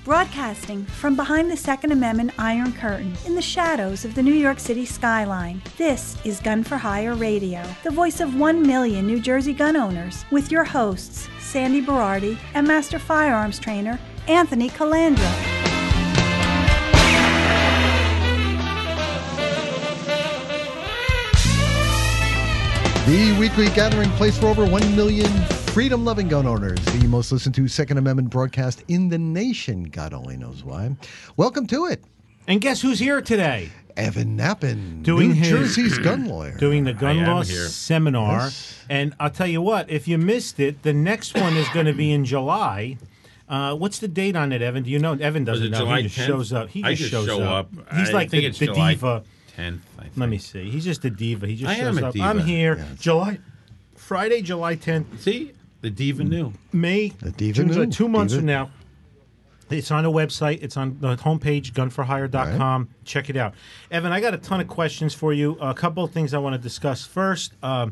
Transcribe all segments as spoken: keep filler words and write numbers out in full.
Broadcasting from behind the Second Amendment Iron Curtain in the shadows of the New York City skyline, this is Gun for Hire Radio, the voice of one million New Jersey gun owners, with your hosts, Sandy Berardi and Master Firearms Trainer, Anthony Calandra. The weekly gathering place for over one million freedom-loving gun owners. The most listened to Second Amendment broadcast in the nation. God only knows why. Welcome to it. And guess who's here today? Evan Nappen, doing New his, Jersey's gun lawyer. Doing the gun law here. seminar. Yes. And I'll tell you what, if you missed it, the next one is going to be in July. Uh, what's the date on it, Evan? Do you know? Evan doesn't know. July he just tenth? shows up. He I just, just shows show up. up. He's I like think the, it's the July diva. tenth, I think. Let me see. He's just a diva. He just I shows am a up. diva. I'm here. Yes. July, Friday, July tenth. See? The diva knew. May. The diva June, knew. Two months Diva. from now. It's on a website. It's on the homepage, gun for hire dot com. Right. Check it out. Evan, I got a ton of questions for you. A couple of things I want to discuss. First um,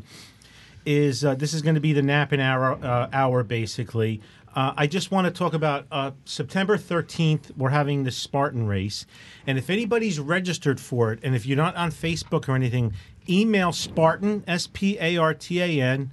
is uh, this is going to be the Nappen hour, uh, hour basically. Uh, I just want to talk about uh, September thirteenth, we're having the Spartan race. And if anybody's registered for it, and if you're not on Facebook or anything, email Spartan, S P A R T A N,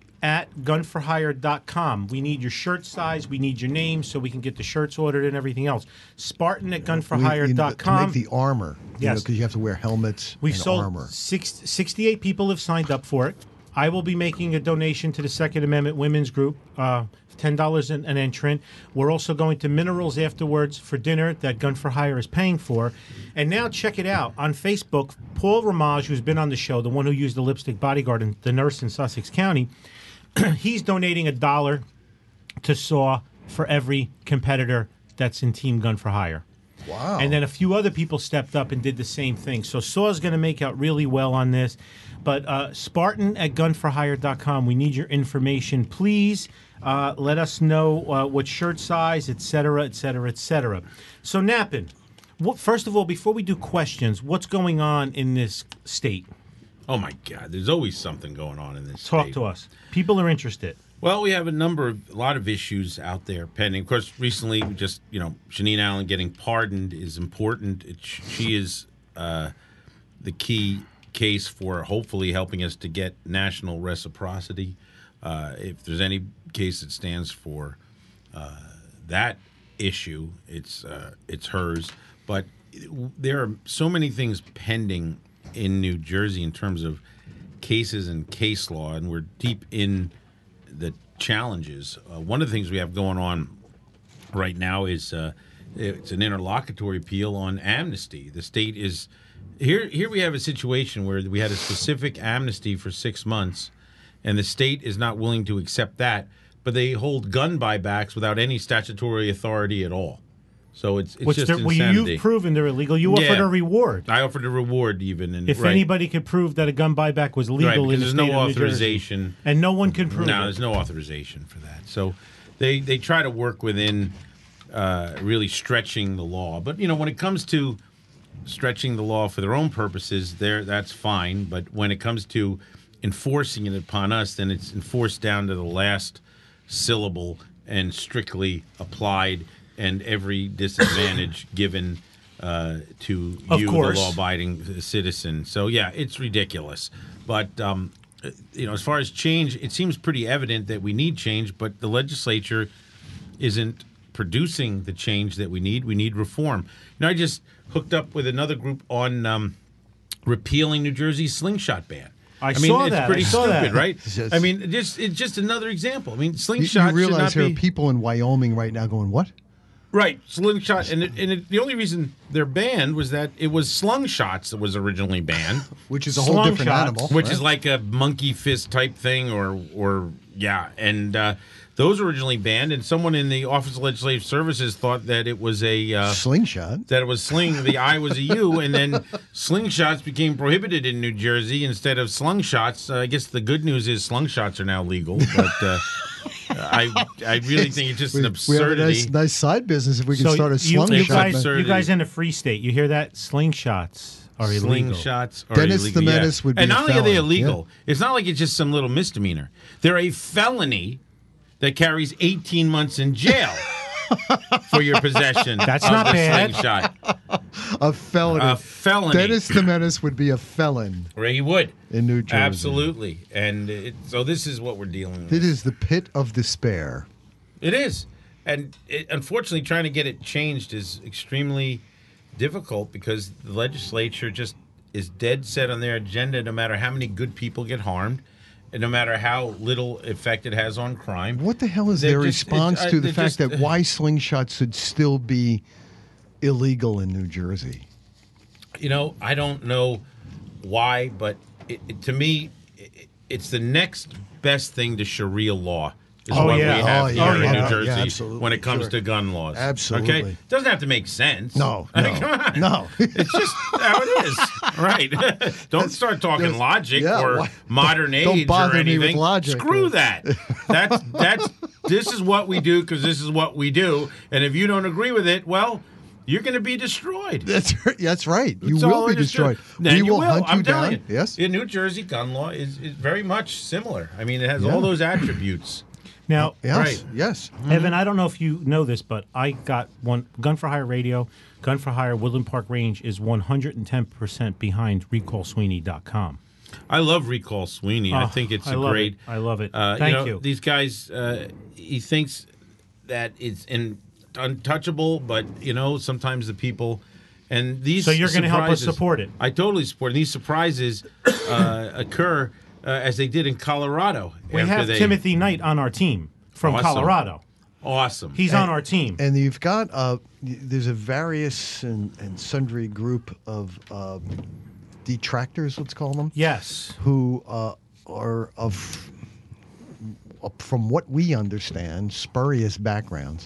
at gun for hire dot com. We need your shirt size. We need your name so we can get the shirts ordered and everything else. Spartan at gun for hire dot com. To make the armor, you Yes. because you have to wear helmets We've and sold armor. six, sixty-eight people have signed up for it. I will be making a donation to the Second Amendment Women's Group, uh, ten dollars an, an entrant. We're also going to Minerals afterwards for dinner that Gun for Hire is paying for. And now check it out. On Facebook, Paul Ramage, who's been on the show, the one who used the lipstick bodyguard, and the nurse in Sussex County, he's donating a dollar to S A W for every competitor that's in Team Gun for Hire. Wow. And then a few other people stepped up and did the same thing. So S A W is going to make out really well on this. But uh, Spartan at gun for hire dot com, we need your information. Please uh, let us know uh, what shirt size, et cetera, et cetera, et cetera. So, Nappen, what, first of all, before we do questions, what's going on in this state? Oh, my God. There's always something going on in this Talk state. to us. People are interested. Well, we have a number of, a lot of issues out there pending. Of course, recently, we just, you know, Jeanine Allen getting pardoned is important. It, she is uh, the key case for hopefully helping us to get national reciprocity. Uh, if there's any case that stands for uh, that issue, it's uh, it's hers. But there are so many things pending in New Jersey in terms of cases and case law, and we're deep in the challenges. Uh, one of the things we have going on right now is uh, it's an interlocutory appeal on amnesty. The state is here. Here we have a situation where we had a specific amnesty for six months, and the state is not willing to accept that. But they hold gun buybacks without any statutory authority at all. So it's it's Which just they're- well, insanity. you've proven they're illegal. You offered Yeah. a reward. I offered a reward even. And, If right. anybody could prove that a gun buyback was legal Right, in because the there's state no of New Jersey. authorization. And no one can prove No, it. there's no authorization for that. So they they try to work within uh, really stretching the law. But, you know, when it comes to stretching the law for their own purposes, there that's fine. But when it comes to enforcing it upon us, then it's enforced down to the last syllable and strictly applied, and every disadvantage given uh, to Of you, the course. law-abiding citizen. So, yeah, it's ridiculous. But, um, you know, as far as change, it seems pretty evident that we need change, but the legislature isn't producing the change that we need. We need reform. You know, I just hooked up with another group on um, repealing New Jersey's slingshot ban. I mean, saw it's that. pretty I saw stupid, that. right? It's just- I mean, just it's just another example. I mean, You, slingshot you realize should not there be are people in Wyoming right now going, what? right. Slingshot, and it, and it, the only reason they're banned was that it was slung shots that was originally banned, Which is a whole Slung different shots. animal. which right? is like a monkey fist type thing, or or yeah, and uh, those were originally banned. And someone in the Office of Legislative Services thought that it was a uh, slingshot. that it was sling. The I was a U, and then slingshots became prohibited in New Jersey instead of slung shots. Uh, I guess the good news is slung shots are now legal, but uh, I I really think it's just We, an we have a absurdity. nice, nice side business if we can So start a you, slingshot. you guys, absurdity. you guys in a free state, you hear that? Slingshots are illegal. Slingshots are Dennis illegal. the yeah. Menace would be and a not only are they felon, illegal, it's not like it's just some little misdemeanor. They're a felony that carries eighteen months in jail. for your possession. That's of not the bad. Slingshot. A felony. A felony. Dennis the Menace would be a felon Right, he would. in New Jersey. Absolutely. And it, so this is what we're dealing with. It is the pit of despair. It is. And it, unfortunately, trying to get it changed is extremely difficult because the legislature just is dead set on their agenda no matter how many good people get harmed and no matter how little effect it has on crime. What the hell is They're their just- response it- uh, to the they're fact just- that why slingshots should still be illegal in New Jersey? You know, I don't know why, but it, it, to me, it, it's the next best thing to Sharia law. Is Oh, what yeah. we have Oh, here yeah, in yeah, New yeah, Jersey absolutely, when it comes sure. to gun laws. Absolutely. Okay? Doesn't have to make sense. No, I no, mean, come on. no. It's just how it is. Right. Don't start talking that's- logic yeah, or why- modern don't age bother or me anything. with logic. Screw that. That's that's this is what we do because this is what we do. And if you don't agree with it, well, you're going to be destroyed. That's that's right. You That's will all be it is to- destroyed. Then we you will, hunt you I'm down. telling you. Yes. In New Jersey, gun law is, is very much similar. I mean, it has Yeah. all those attributes. Now, Yes. Right. Yes. Evan, I don't know if you know this, but I got one Gun for Hire Radio. Gun for Hire Woodland Park Range is one hundred ten percent behind recall sweeney dot com. I love Recall Sweeney. I Oh, think it's I a love great. it. I love it. Uh, Thank you know, you. These guys, uh, he thinks that it's in, untouchable, but you know, sometimes the people and these. So you're gonna help us surprises- support it? I totally support it. These surprises uh, occur uh, as they did in Colorado. We after have they, Timothy Knight on our team from Awesome. Colorado. Awesome. He's on our team. And you've got uh, y- there's a various and, and sundry group of uh, detractors, let's call them, Yes. who uh, are of, uh, from what we understand, spurious backgrounds,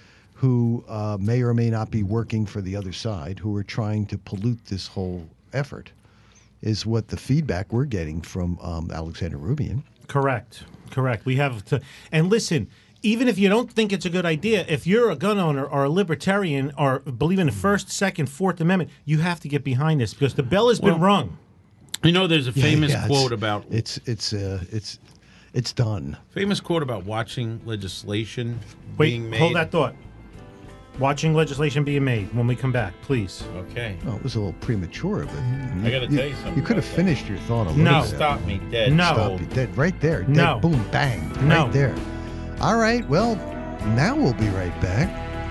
who uh, may or may not be working for the other side, who are trying to pollute this whole effort, is what the feedback we're getting from um, Alexander Rubian. Correct. Correct. We have to. And listen, even if you don't think it's a good idea, if you're a gun owner or a libertarian or believe in the First, Second, Fourth Amendment, you have to get behind this because the bell has been Well, rung. You know, there's a famous Yeah, it's- quote about it's it's uh, it's it's done. famous quote about watching legislation Wait, being made. hold that thought. Watching legislation being made when we come back, please. Okay. Well, it was a little premature, but I gotta tell you something You could have about that. finished your thought a little No. bit. Stop me dead. No. Stop you dead right there. Dead, No. boom, bang, No. right there. All right. Well, now we'll be right back.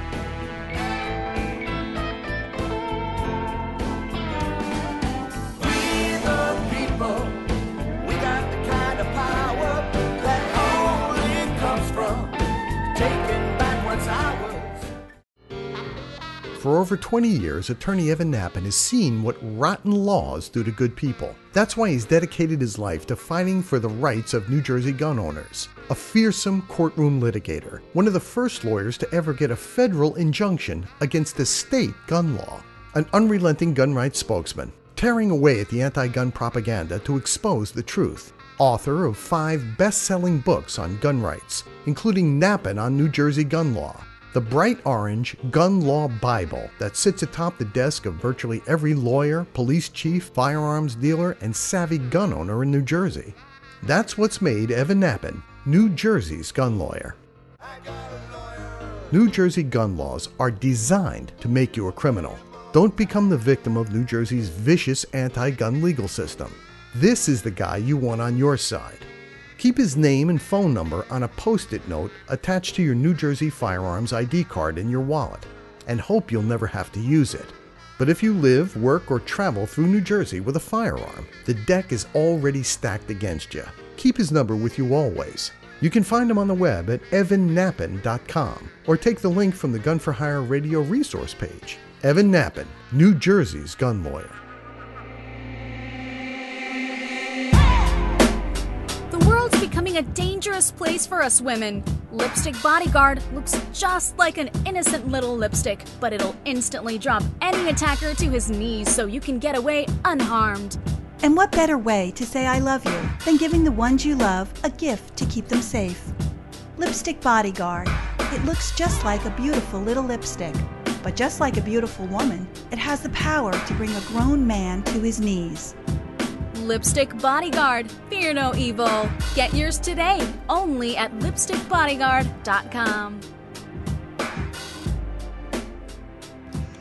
For over twenty years, attorney Evan Nappen has seen what rotten laws do to good people. That's why he's dedicated his life to fighting for the rights of New Jersey gun owners. A fearsome courtroom litigator, one of the first lawyers to ever get a federal injunction against a state gun law. An unrelenting gun rights spokesman, tearing away at the anti-gun propaganda to expose the truth. Author of five best-selling books on gun rights, including Nappen on New Jersey gun law, the bright orange Gun Law Bible that sits atop the desk of virtually every lawyer, police chief, firearms dealer, and savvy gun owner in New Jersey. That's what's made Evan Nappen New Jersey's gun lawyer. New Jersey gun laws are designed to make you a criminal. Don't become the victim of New Jersey's vicious anti-gun legal system. This is the guy you want on your side. Keep his name and phone number on a post-it note attached to your New Jersey firearms I D card in your wallet, and hope you'll never have to use it. But if you live, work, or travel through New Jersey with a firearm, the deck is already stacked against you. Keep his number with you always. You can find him on the web at evan nappen dot com, or take the link from the Gun for Hire radio resource page. Evan Nappen, New Jersey's gun lawyer. The world's becoming a dangerous place for us women. Lipstick Bodyguard looks just like an innocent little lipstick, but it'll instantly drop any attacker to his knees so you can get away unharmed. And what better way to say I love you than giving the ones you love a gift to keep them safe? Lipstick Bodyguard. It looks just like a beautiful little lipstick. But just like a beautiful woman, it has the power to bring a grown man to his knees. Lipstick Bodyguard. Fear no evil. Get yours today, only at lipstick bodyguard dot com.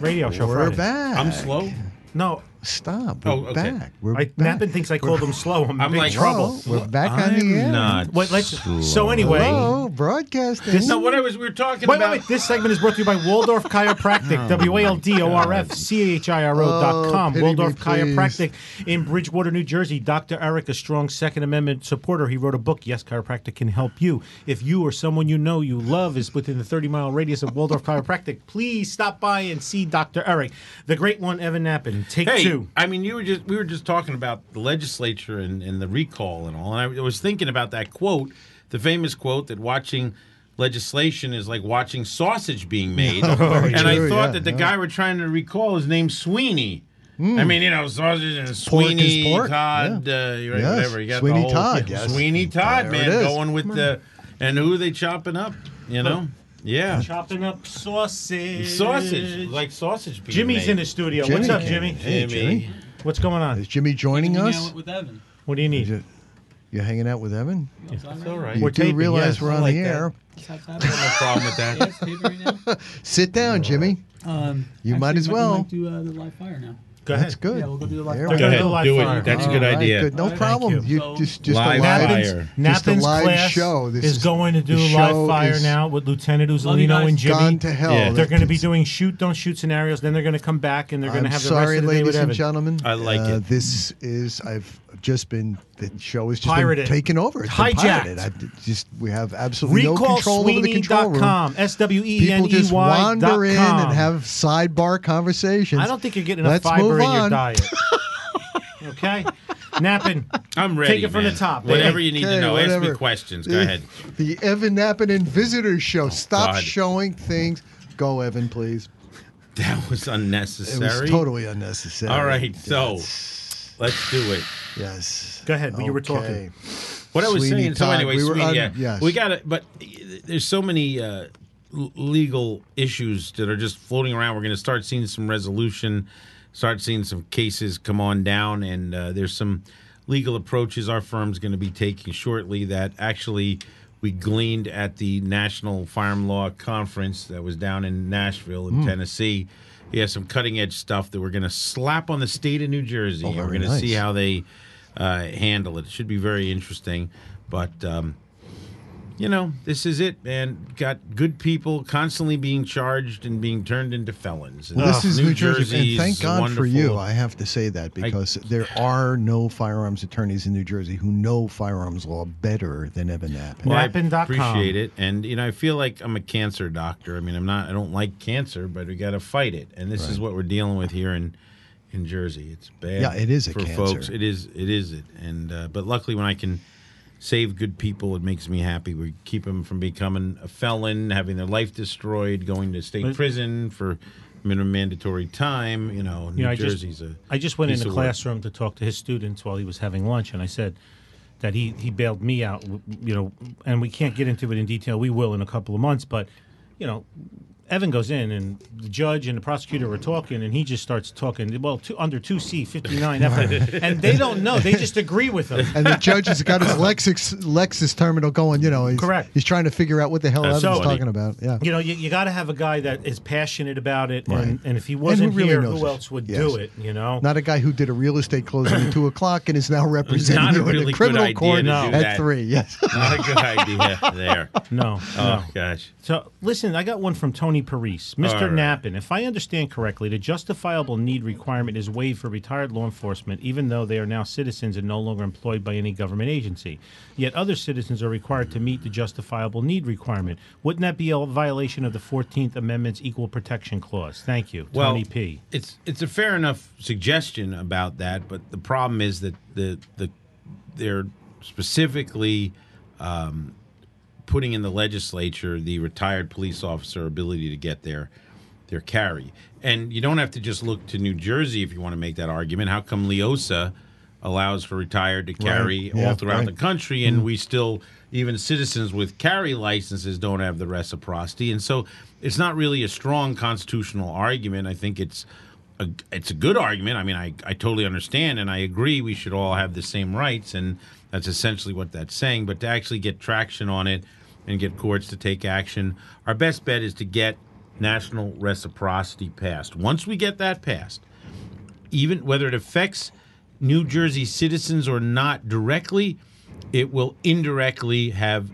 radio show We're Friday. back. I'm slow. No, Stop. We're Oh, okay. back. We're I, back. Nappin thinks I called him slow. I'm in I'm big like, trouble. Hello, we're back on the I'm air. not Wait, let's. slow. So anyway, Hello, broadcasting. No, what I was we were talking wait, wait, about. wait. This segment is brought to you by Waldorf Chiropractic. W A L D O R F C H I R O dot com. Oh, pity Waldorf me, please. Chiropractic in Bridgewater, New Jersey. Doctor Eric, a strong Second Amendment supporter. He wrote a book. Yes, chiropractic can help you. If you or someone you know you love is within the thirty mile radius of Waldorf Chiropractic, please stop by and see Doctor Eric. The great one, Evan Nappin. Take Hey, two. I mean, you were just we were just talking about the legislature and, and the recall and all, and I was thinking about that quote, the famous quote that watching legislation is like watching sausage being made, and I true, thought yeah, that the yeah. guy we're trying to recall is named Sweeney. I mean, you know, sausage and Pork is Sweeney pork, Todd, yeah. uh, Yes, whatever. You got Sweeney the whole, Todd, yes. Sweeney Todd, There man, it is. going with the and who are they chopping up? You know, yeah, Chopping up sausage. sausage like sausage. Being Jimmy's made. in the studio. Jimmy What's up, came. Jimmy? Hey, Jimmy. What's going on? Is Jimmy joining Hanging us? out with Evan. What do you need? You- You're hanging out with Evan? That's all right. You We're do taping, realize yes. we're I on like the that. air. No problem with that. Yeah, it's taping right now. Sit down, Jimmy. Um, You might actually, as we well. We might do uh, the live fire now. Go ahead. That's good. Yeah, we'll go do the live There fire. we Go Go ahead. ahead, Live do fire. it. That's a All good right, idea. good. No Thank problem. you. You So- just just Live a live, fire. just a Nappin's live class show. This is, going to do the live show fire is now with Lieutenant Love you Uzzolino guys. and Jimmy. Gone to hell. Yeah. They're going to be That's- doing shoot, don't shoot scenarios. Then they're going to come back and they're going to I'm have the sorry, rest of the day with ladies and Evan. gentlemen. I like uh, it. This is I've just been the show has just Pirated. been taken over. It's been Hijacked. pirated. I just we have absolutely no Recall control over the Sweeney control dot room. com. S W E N People E just Y wander dot in com. and have sidebar conversations. I don't think you're getting enough Let's fiber move in your on. diet. Okay? Nappin. I'm ready. Take it from man. the top. Whatever Hey, you need Okay, to know. Ask whatever. me questions. Go ahead. The Evan Nappin and Visitors Show. Stop God. showing things. Go, Evan, please. That was It unnecessary. was totally unnecessary. All right, so Yes. let's do it. Yes. Go ahead, but you were Okay. talking. What I was Sweeney saying. So Todd, anyway, we were Sweeney, on- yeah, yes. we got it. But there's so many uh, l- legal issues that are just floating around. We're going to start seeing some resolution, start seeing some cases come on down, and uh, there's some legal approaches our firm's going to be taking shortly that actually we gleaned at the National Firearm Law Conference that was down in Nashville Hmm. in Tennessee. He has some cutting edge stuff that we're going to slap on the state of New Jersey, Oh, and we're very going to nice. see how they uh, handle it. It should be very interesting. But, um, you know, this is it, man. Got good people constantly being charged and being turned into felons. And Well, this is New, Jersey, Jersey's and thank God for wonderful. you. I have to say that because there are no firearms attorneys in New Jersey who know firearms law better than Evan Nappin. Well, I Nappin dot com. appreciate it, and you know, I feel like I'm a cancer doctor. I mean, I'm not. I don't like cancer, but we got to fight it, and this is what we're dealing with here in in Jersey. It's bad. Yeah, it is a for cancer. folks. It is. It is it. And uh, but luckily, when I can save good people, it makes me happy. We keep them from becoming a felon, having their life destroyed, going to state But- prison for minimum mandatory time. You know, New You know, I just- Jersey's a. I just went in piece the of work. classroom to talk to his students while he was having lunch, and I said that he, he bailed me out, you know, and we can't get into it in detail. We will in a couple of months, but, you know, Evan goes in, and the judge and the prosecutor are talking, and he just starts talking, well, two, under two C, fifty-nine F, and they don't know. They just agree with him. And the judge has got his Lexus Lexus terminal going. You know, he's, Correct. He's trying to figure out what the hell That's Evan's so- talking about. Yeah. You know, you, you got to have a guy that is passionate about it, Right. and, and if he wasn't really here, knows who it. else would Yes. do it, you know? Not a guy who did a real estate closing at two o'clock and is now representing Not a you in really a good criminal idea court to do at that. three. Yes. Not a good idea there. no, no. Oh gosh. So, listen, I got one from Tony Parise. Mister All right. Nappin, if I understand correctly, the justifiable need requirement is waived for retired law enforcement, even though they are now citizens and no longer employed by any government agency. Yet other citizens are required to meet the justifiable need requirement. Wouldn't that be a violation of the fourteenth Amendment's Equal Protection Clause? Thank you, Well, Tony P. It's it's a fair enough suggestion about that, but the problem is that the the they're specifically um, putting in the legislature the retired police officer ability to get their their carry, and you don't have to just look to New Jersey if you want to make that argument. How come Leosa allows for retired to carry Right. Yeah, all throughout right. the country, and we still, even citizens with carry licenses, don't have the reciprocity? And so it's not really a strong constitutional argument. I think it's a, it's a good argument. I mean, I, I totally understand, and I agree we should all have the same rights, and that's essentially what that's saying. But to actually get traction on it and get courts to take action, our best bet is to get national reciprocity passed. Once we get that passed, even whether it affects New Jersey citizens or not directly, it will indirectly have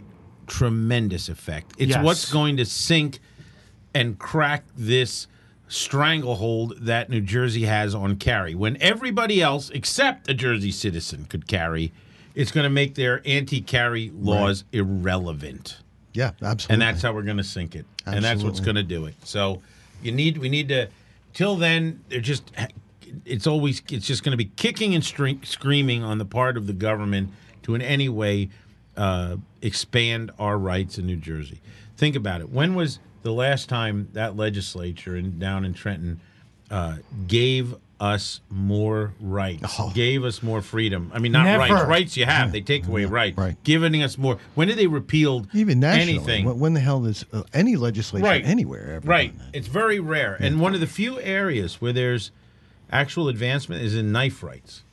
tremendous effect. It's Yes. what's going to sink and crack this stranglehold that New Jersey has on carry. When everybody else except a Jersey citizen could carry, it's going to make their anti-carry laws right. irrelevant. Yeah, absolutely. And that's how we're going to sink it. Absolutely. And that's what's going to do it. So you need we need to till then they're just it's always it's just going to be kicking and stre- screaming on the part of the government to in any way uh, expand our rights in New Jersey. Think about it. When was the last time that legislature in, down in Trenton uh, gave us more rights, Oh. gave us more freedom? I mean, not Never. rights. Rights you have. They take away rights. right. Giving us more. When did they repeal Even nationally. anything? When, when the hell is uh, any legislation Right. anywhere ever Right. done that? It's very rare. And one of the few areas where there's actual advancement is in knife rights.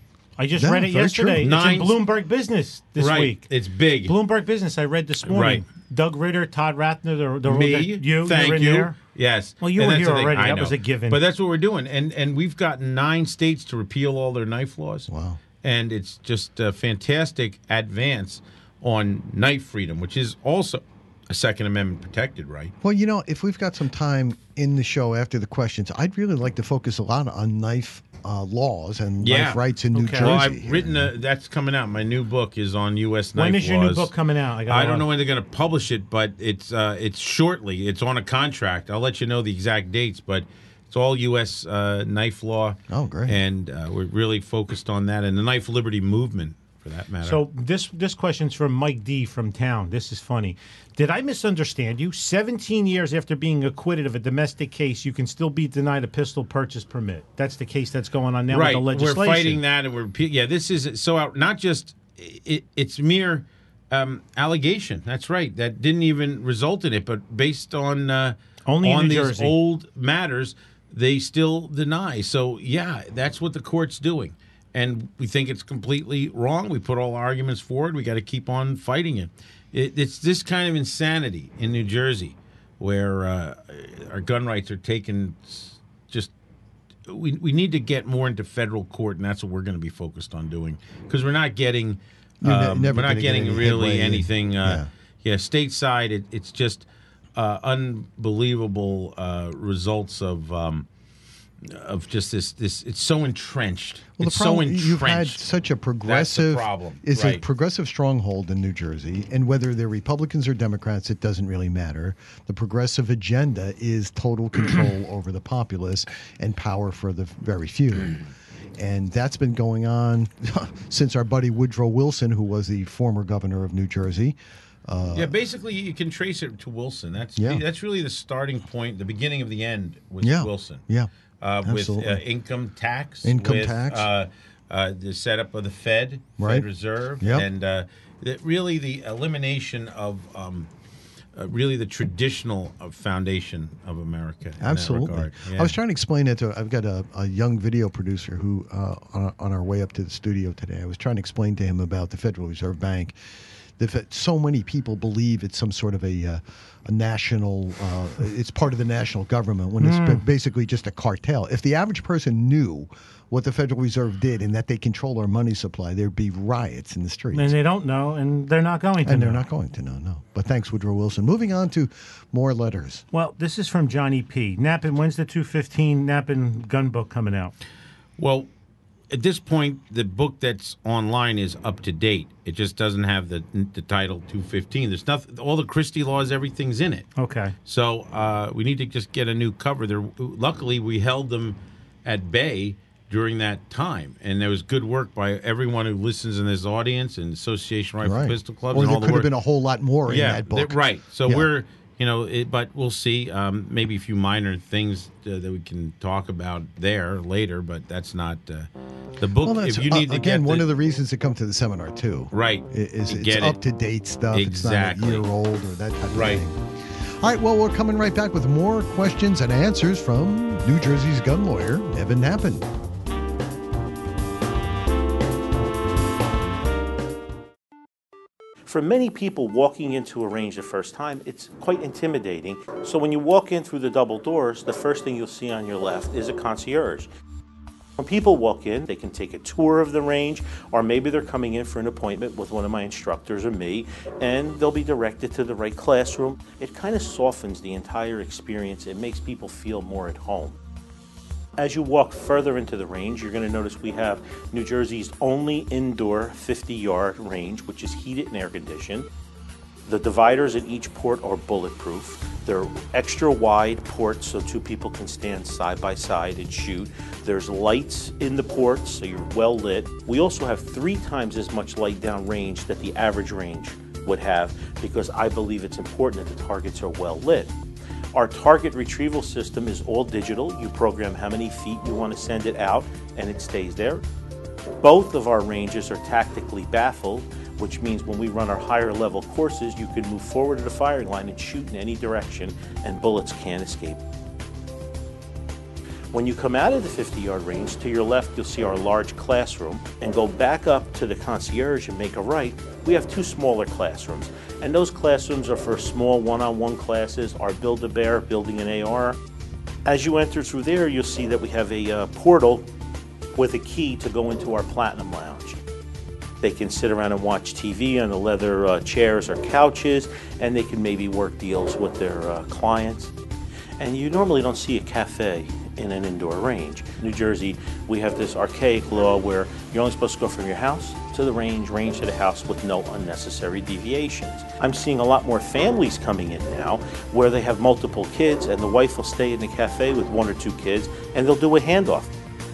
I just Yeah, read it very yesterday. true. It's Nine- in Bloomberg Business this right. week. It's big. Bloomberg Business. I read this morning. Right. Doug Ritter, Todd Ratner, the, the Me, the, you, thank you're in you. there. Yes. Well, you And were that's here the thing. already. I That know. was a given. But that's what we're doing, and and we've gotten nine states to repeal all their knife laws. Wow. And it's just a fantastic advance on knife freedom, which is also a Second Amendment protected right. Well, you know, if we've got some time in the show after the questions, I'd really like to focus a lot on knife uh, laws and Yeah. knife rights in New Okay. Jersey. Well, I've here. written a, that's coming out. My new book is on U S knife When laws. is your new book coming out? I, gotta don't know look. when they're going to publish it, but it's uh, it's shortly. It's on a contract. I'll let you know the exact dates, but it's all U S uh, knife law. Oh, great. And uh, we're really focused on that and the knife liberty movement, for that matter. So this this question's from Mike D from town. This is funny. Did I misunderstand you? seventeen years after being acquitted of a domestic case, you can still be denied a pistol purchase permit. That's the case that's going on now right, with the legislation. we're fighting that, and we're yeah. This is so out, not just it, it's mere um, allegation. That's right. That didn't even result in it, but based on uh, Only in on New these Jersey. old matters, they still deny. So yeah, that's what the court's doing, and we think it's completely wrong. We put all our arguments forward. We got to keep on fighting it. it. It's this kind of insanity in New Jersey, where uh, our gun rights are taken just. We we need to get more into federal court, and that's what we're going to be focused on doing, because we're not getting You're ne- um, never we're not gonna get getting any really headway in- anything. Uh, yeah. stateside, it, it's just uh, unbelievable uh, results of um, of just this this. It's so entrenched. Well, it's the problem, so entrenched. you've had such a progressive, problem, is a right. progressive stronghold in New Jersey, and whether they're Republicans or Democrats, it doesn't really matter. The progressive agenda is total control over the populace and power for the very few. And that's been going on since our buddy Woodrow Wilson, who was the former governor of New Jersey. Uh, Yeah, basically, you can trace it to Wilson. That's Yeah. that's really the starting point, the beginning of the end was Yeah. Wilson. Yeah, uh, with uh, absolutely. income tax, Income with, tax. uh, uh, the setup of the Fed, Right. Fed Reserve, Yep. and uh, that really the elimination of um, uh, really the traditional uh, foundation of America. In Absolutely. that regard. I was trying to explain it to. I've got a, a young video producer who, uh, on, on our way up to the studio today, I was trying to explain to him about the Federal Reserve Bank. The, fe- so many people believe it's some sort of a, uh, a national. Uh, it's part of the national government when it's ba- basically just a cartel. If the average person knew what the Federal Reserve did and that they control our money supply, there'd be riots in the streets. And they don't know, and they're not going to And know. they're not going to know, no. But thanks, Woodrow Wilson. Moving on to more letters. Well, this is from Johnny P. Nappin, when's the two fifteen Nappin gun book coming out? Well, at this point, the book that's online is up to date. It just doesn't have the the title two fifteen. There's nothing. All the Christie laws, everything's in it. Okay. So uh, we need to just get a new cover. There, luckily, we held them at bay during that time, and there was good work by everyone who listens in this audience and Association Rifle Right. Pistol Clubs Or and there all the could work. have been a whole lot more in yeah, that book. th- right. So Yeah. we're, you know, it, but we'll see. Um, maybe a few minor things uh, that we can talk about there later, but that's not uh, the book. Well, that's, if you uh, need to again, get one the, of the reasons to come to the seminar, too. right, i- Is to it's get up it. to date stuff. Exactly. It's not a year old or that type of Right. thing. All right, well, we're coming right back with more questions and answers from New Jersey's gun lawyer, Evan Nappin. For many people walking into a range the first time, it's quite intimidating. So when you walk in through the double doors, the first thing you'll see on your left is a concierge. When people walk in, they can take a tour of the range, or maybe they're coming in for an appointment with one of my instructors or me, and they'll be directed to the right classroom. It kind of softens the entire experience. It makes people feel more at home. As you walk further into the range, you're going to notice we have New Jersey's only indoor fifty-yard range, which is heated and air-conditioned. The dividers at each port are bulletproof. They're extra wide ports so two people can stand side by side and shoot. There's lights in the ports, so you're well lit. We also have three times as much light down range that the average range would have, because I believe it's important that the targets are well lit. Our target retrieval system is all digital. You program how many feet you want to send it out, and it stays there. Both of our ranges are tactically baffled, which means when we run our higher level courses, you can move forward to the firing line and shoot in any direction, and bullets can't escape. When you come out of the fifty-yard range, to your left you'll see our large classroom, and go back up to the concierge and make a right. We have two smaller classrooms, and those classrooms are for small one-on-one classes, our Build-A-Bear, building an A R. As you enter through there, you'll see that we have a uh, portal with a key to go into our Platinum Lounge. They can sit around and watch T V on the leather uh, chairs or couches, and they can maybe work deals with their uh, clients. And you normally don't see a cafe in an indoor range. In New Jersey, we have this archaic law where you're only supposed to go from your house to the range, range to the house with no unnecessary deviations. I'm seeing a lot more families coming in now where they have multiple kids, and the wife will stay in the cafe with one or two kids, and they'll do a handoff.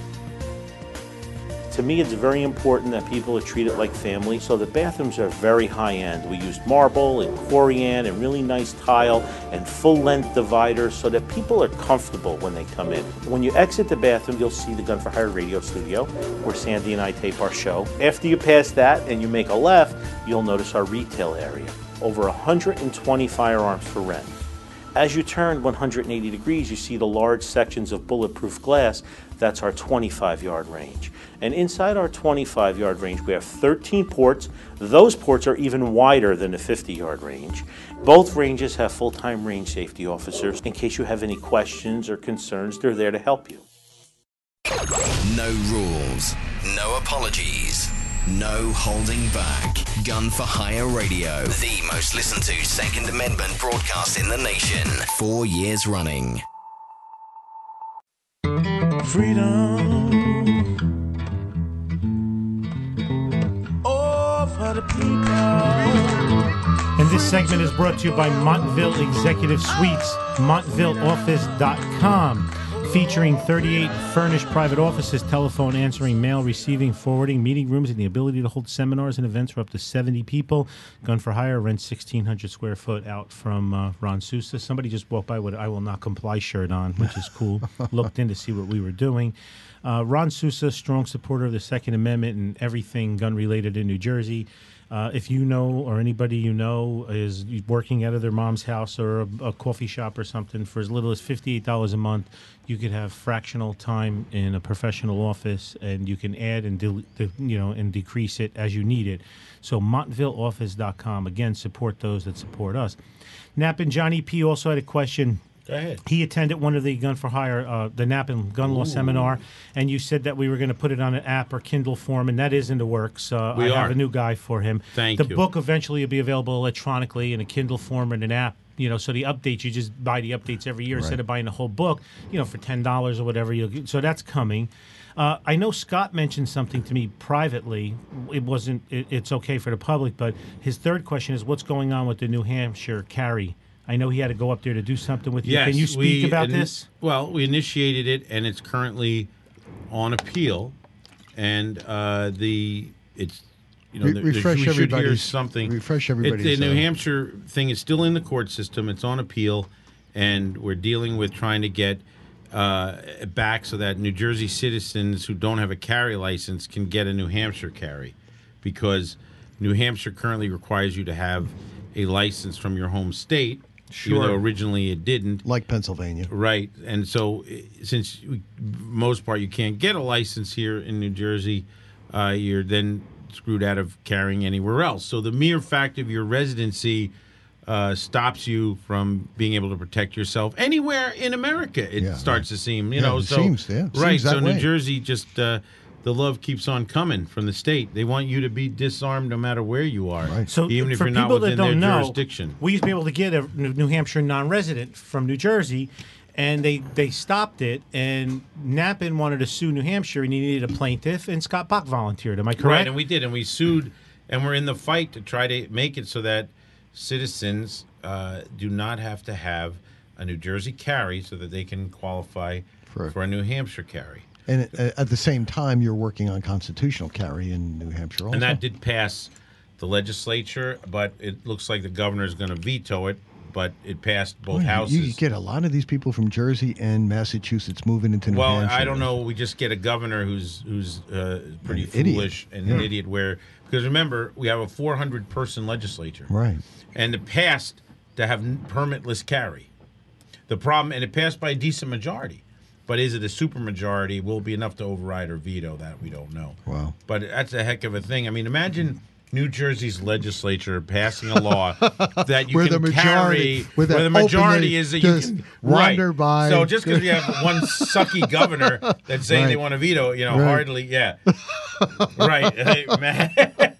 To me, it's very important that people are treated like family, so the bathrooms are very high-end. We use marble and corian and really nice tile and full-length dividers so that people are comfortable when they come in. When you exit the bathroom, you'll see the Gun for Hire radio studio, where Sandy and I tape our show. After you pass that and you make a left, you'll notice our retail area. Over one hundred twenty firearms for rent. As you turn one hundred eighty degrees, you see the large sections of bulletproof glass. That's our twenty-five-yard range. And inside our twenty-five-yard range, we have thirteen ports. Those ports are even wider than the fifty-yard range. Both ranges have full-time range safety officers. In case you have any questions or concerns, they're there to help you. No rules, no apologies, no holding back. Gun for Hire Radio, the most listened to Second Amendment broadcast in the nation. Four years running. Freedom. Oh, for the people. And this segment is brought to you by Montville Executive Suites, montville office dot com. Featuring thirty-eight furnished private offices, telephone answering, mail receiving, forwarding, meeting rooms, and the ability to hold seminars and events for up to seventy people. Gun for Hire rents sixteen hundred square foot out from uh, Ron Sousa. Somebody just walked by with an I Will Not Comply shirt on, which is cool. Looked in to see what we were doing. Uh, Ron Sousa, strong supporter of the Second Amendment and everything gun-related in New Jersey. Uh, if you know or anybody you know is working out of their mom's house or a, a coffee shop or something, for as little as fifty-eight dollars a month, you could have fractional time in a professional office, and you can add and de- de- you know and decrease it as you need it. So montville office dot com. Again, support those that support us. Knapp and Johnny P. also had a question. Go ahead. He attended one of the Gun for Hire, uh, the Knapp and Gun Law Ooh. Seminar, and you said that we were going to put it on an app or Kindle form, and that is in the works. Uh, We I are. have a new guy for him. Thank the you. The book eventually will be available electronically in a Kindle form and an app. You know, so the updates, you just buy the updates every year Right. instead of buying the whole book, you know, for ten dollars or whatever. You'll get, so that's coming. Uh, I know Scott mentioned something to me privately. It wasn't, it, it's okay for the public, but his third question is what's going on with the New Hampshire carry? I know he had to go up there to do something with you. Yes, Can you speak we about ini- this? Well, we initiated it, and it's currently on appeal. And uh, the it's you know Re- the, refresh we should hear everybody's- something. refresh It- everybody's, the New uh, Hampshire thing is still in the court system. It's on appeal, and we're dealing with trying to get uh, it back so that New Jersey citizens who don't have a carry license can get a New Hampshire carry, because New Hampshire currently requires you to have a license from your home state. Sure. Even though originally it didn't. Like Pennsylvania. Right. And so eh, since we, most part you can't get a license here in New Jersey, uh, you're then screwed out of carrying anywhere else. So the mere fact of your residency uh, stops you from being able to protect yourself anywhere in America. It Yeah, starts right. to seem, you Yeah, know, it so seems, yeah, it right. seems that so New way. Jersey just uh, the love keeps on coming from the state. They want you to be disarmed no matter where you are, Right. So even if for you're not people within that don't their know, jurisdiction. we used to be able to get a New Hampshire non-resident from New Jersey, and they, they stopped it. And Nappen wanted to sue New Hampshire, and he needed a plaintiff, and Scott Bach volunteered. Am I correct? Right, and we did, and we sued, and we're in the fight to try to make it so that citizens uh, do not have to have a New Jersey carry so that they can qualify For- for, a New Hampshire carry. And at, at the same time, you're working on constitutional carry in New Hampshire also. And that did pass the legislature, but it looks like the governor is going to veto it, but it passed both Well, you- houses. You get a lot of these people from Jersey and Massachusetts moving into New Well, Hampshire. I don't know. We just get a governor who's who's uh, pretty An idiot. foolish and Yeah. an idiot. Where because remember we have a four hundred person legislature, Right. and it passed to have n- permitless carry. The problem, and it passed by a decent majority, but is it a supermajority? Will it be enough to override or veto that? We don't know. Wow. But that's a heck of a thing. I mean, imagine New Jersey's legislature passing a law that you Where can the majority- carry, where that the majority openly is that you just can wander right. by. So just because we have one sucky governor that's saying they Right. want to veto, you know, Right. hardly, yeah, right, hey, man.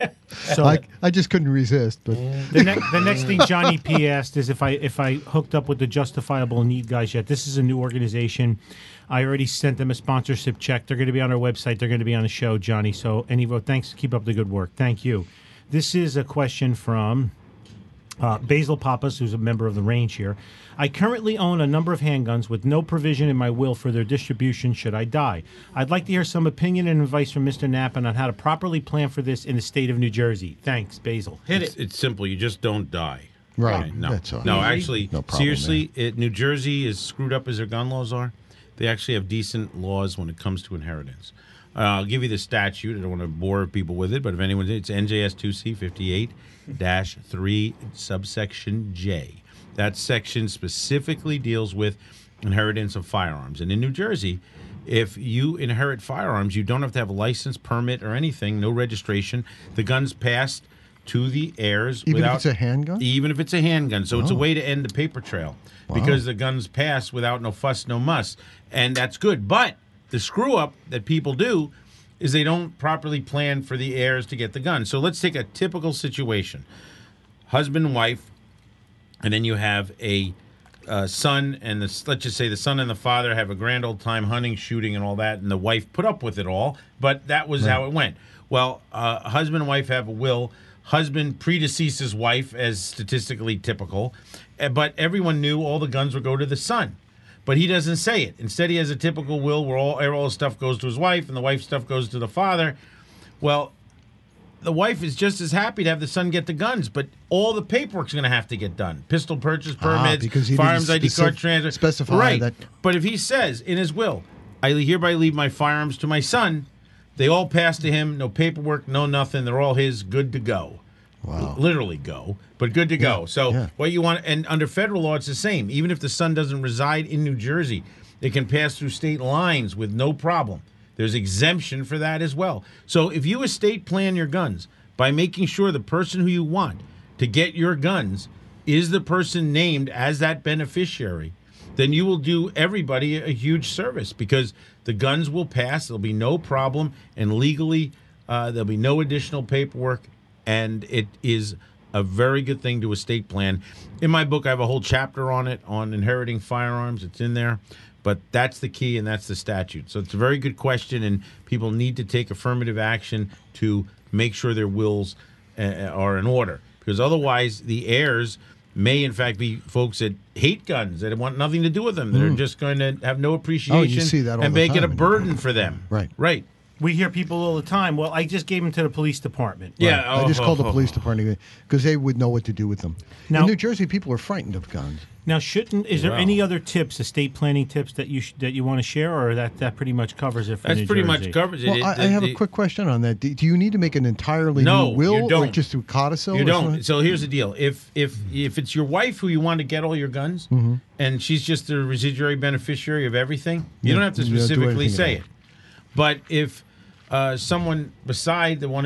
So I, I just couldn't resist. But the, ne- the next thing Johnny P asked is if I if I hooked up with the Justifiable Need guys yet. This is a new organization. I already sent them a sponsorship check. They're going to be on our website. They're going to be on the show, Johnny. So any vote, thanks. Keep up the good work. Thank you. This is a question from uh, Basil Pappas, who's a member of the range here. I currently own a number of handguns with no provision in my will for their distribution should I die. I'd like to hear some opinion and advice from Mister Nappen on how to properly plan for this in the state of New Jersey. Thanks, Basil. Hit It's, it. it's simple. You just don't die. Right. No, That's all. no. Easy. Actually, No problem seriously, it, New Jersey is screwed up as their gun laws are. They actually have decent laws when it comes to inheritance. Uh, I'll give you the statute. I don't want to bore people with it, but if anyone, it's N J S two C fifty-eight dash three subsection J. That section specifically deals with inheritance of firearms. And in New Jersey, if you inherit firearms, you don't have to have a license, permit, or anything, no registration. The gun's passed to the heirs even without if it's a handgun? even if it's a handgun. So it's a Oh. way to end the paper trail because the gun's passed without no fuss, no muss. And that's good. But the screw up that people do is they don't properly plan for the heirs to get the gun. So let's take a typical situation. Husband and wife, and then you have a uh, son, and the, let's just say the son and the father have a grand old time hunting, shooting, and all that, and the wife put up with it all, but that was how it went. Well, uh, husband and wife have a will. Husband predeceases wife, as statistically typical, uh, but everyone knew all the guns would go to the son. But he doesn't say it. Instead, he has a typical will where all, all the stuff goes to his wife and the wife's stuff goes to the father. Well, the wife is just as happy to have the son get the guns, but all the paperwork's going to have to get done. Pistol purchase Ah, permits, because he didn't firearms I D card specif- transfer. specify right. that- But if he says in his will, I hereby leave my firearms to my son, they all pass to him, no paperwork, no nothing. They're all his, good to go. Wow. Literally go, but good to go. So yeah. what you want, and under federal law, it's the same. Even if the son doesn't reside in New Jersey, it can pass through state lines with no problem. There's exemption for that as well. So if you estate plan your guns by making sure the person who you want to get your guns is the person named as that beneficiary, then you will do everybody a huge service because the guns will pass. There'll be no problem, and legally uh, there'll be no additional paperwork. And it is a very good thing to estate plan. In my book, I have a whole chapter on it, on inheriting firearms. It's in there. But that's the key, and that's the statute. So it's a very good question, and people need to take affirmative action to make sure their wills uh, are in order. Because otherwise, the heirs may, in fact, be folks that hate guns, that want nothing to do with them, that are just going to have no appreciation see that all and the make it a time. burden for them. Right. Right. We hear people all the time. Well, I just gave them to the police department. Yeah. I just oh, called the oh, police oh. department because they would know what to do with them. Now- in New Jersey, people are frightened of guns. Now, shouldn't is there Wow. any other tips, estate planning tips that you sh- that you want to share, or that that pretty much covers it for That's New pretty Jersey? much covers it. Well, It- I, I the- have the- a quick question on that. Do, do you need to make an entirely No, new will you don't. or just a codicil? You or don't. something? So here's the deal: if if if it's your wife who you want to get all your guns, Mm-hmm. and she's just the residuary beneficiary of everything, you Yeah, don't have to you don't do specifically anything say about it. But if uh, someone beside the one who's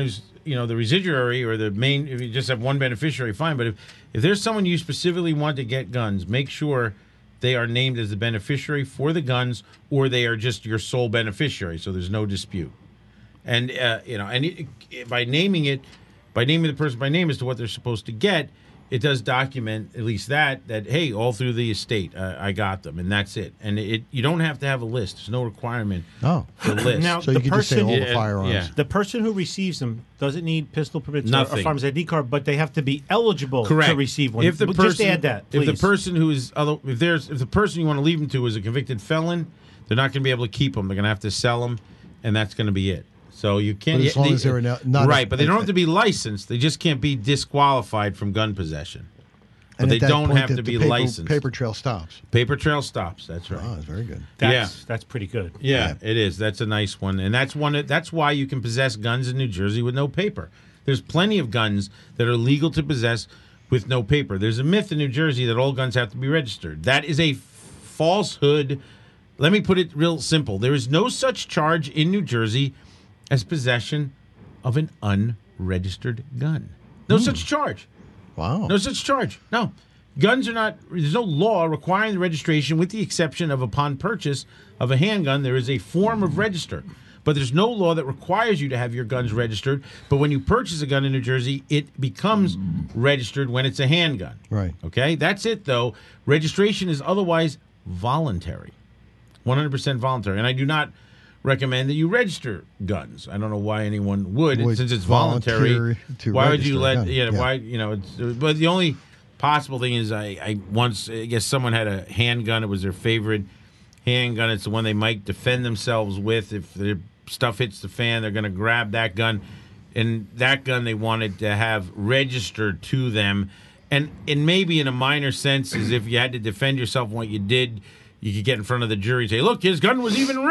you know, the residuary or the main, if you just have one beneficiary, fine. But if, if there's someone you specifically want to get guns, make sure they are named as the beneficiary for the guns, or they are just your sole beneficiary, so there's no dispute. And, uh, you know, and it, it, by naming it, by naming the person by name as to what they're supposed to get, it does document at least that, that, hey, all through the estate, uh, I got them, and that's it. And it you don't have to have a list. There's no requirement oh. for a list. Now, so the you can just say person, all the Yeah, firearms. yeah. the person who receives them doesn't need pistol permits or, or Nothing. firearms I D card, but they have to be eligible Correct. to receive one. If the But person, just add that, please. If the person who is other, if there's if the person you want to leave them to is a convicted felon, they're not going to be able to keep them. They're going to have to sell them, and that's going to be it. So you can't. But as long they, as they're not- not right, a- but they don't have to be licensed. They just can't be disqualified from gun possession. But And they at that don't point, have the- to the be paper, licensed. Paper trail stops. Paper trail stops. That's right. Oh, that's very good. that's, yeah. that's pretty good. Yeah, it is. That's a nice one, and that's one. That's why you can possess guns in New Jersey with no paper. There's plenty of guns that are legal to possess with no paper. There's a myth in New Jersey that all guns have to be registered. That is a falsehood. Let me put it real simple. There is no such charge in New Jersey as possession of an unregistered gun. No such charge. Wow. No such charge. No. Guns are not, there's no law requiring the registration with the exception of upon purchase of a handgun, there is a form of register. But there's no law that requires you to have your guns registered. But when you purchase a gun in New Jersey, it becomes registered when it's a handgun. Right. Okay? That's it, though. Registration is otherwise voluntary. one hundred percent voluntary. And I do not recommend that you register guns. I don't know why anyone would, Would since it's voluntary. volunteer to Why would you register a let, gun. yeah, Yeah. why, you know, it's, but the only possible thing is I, I once, I guess someone had a handgun. It was their favorite handgun. It's the one they might defend themselves with. If their stuff hits the fan, they're going to grab that gun. And that gun they wanted to have registered to them. And, and maybe in a minor sense is if you had to defend yourself from what you did, you could get in front of the jury and say, look, his gun was even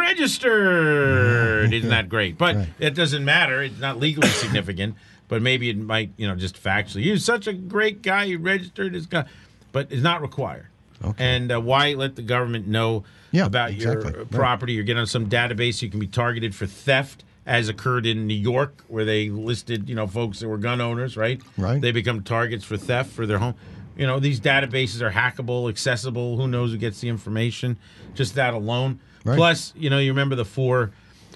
registered. Isn't that great? But Right. it doesn't matter. It's not legally significant. But maybe it might, you know, just factually. He was such a great guy. He registered his gun. But it's not required. Okay. And uh, why let the government know Yeah, about exactly. your Right. property? You're getting on some database. You can be targeted for theft, as occurred in New York, where they listed, you know, folks that were gun owners, right? Right. They become targets for theft for their home. You know, these databases are hackable, accessible. Who knows who gets the information? Just that alone. Right. Plus, you know, you remember the four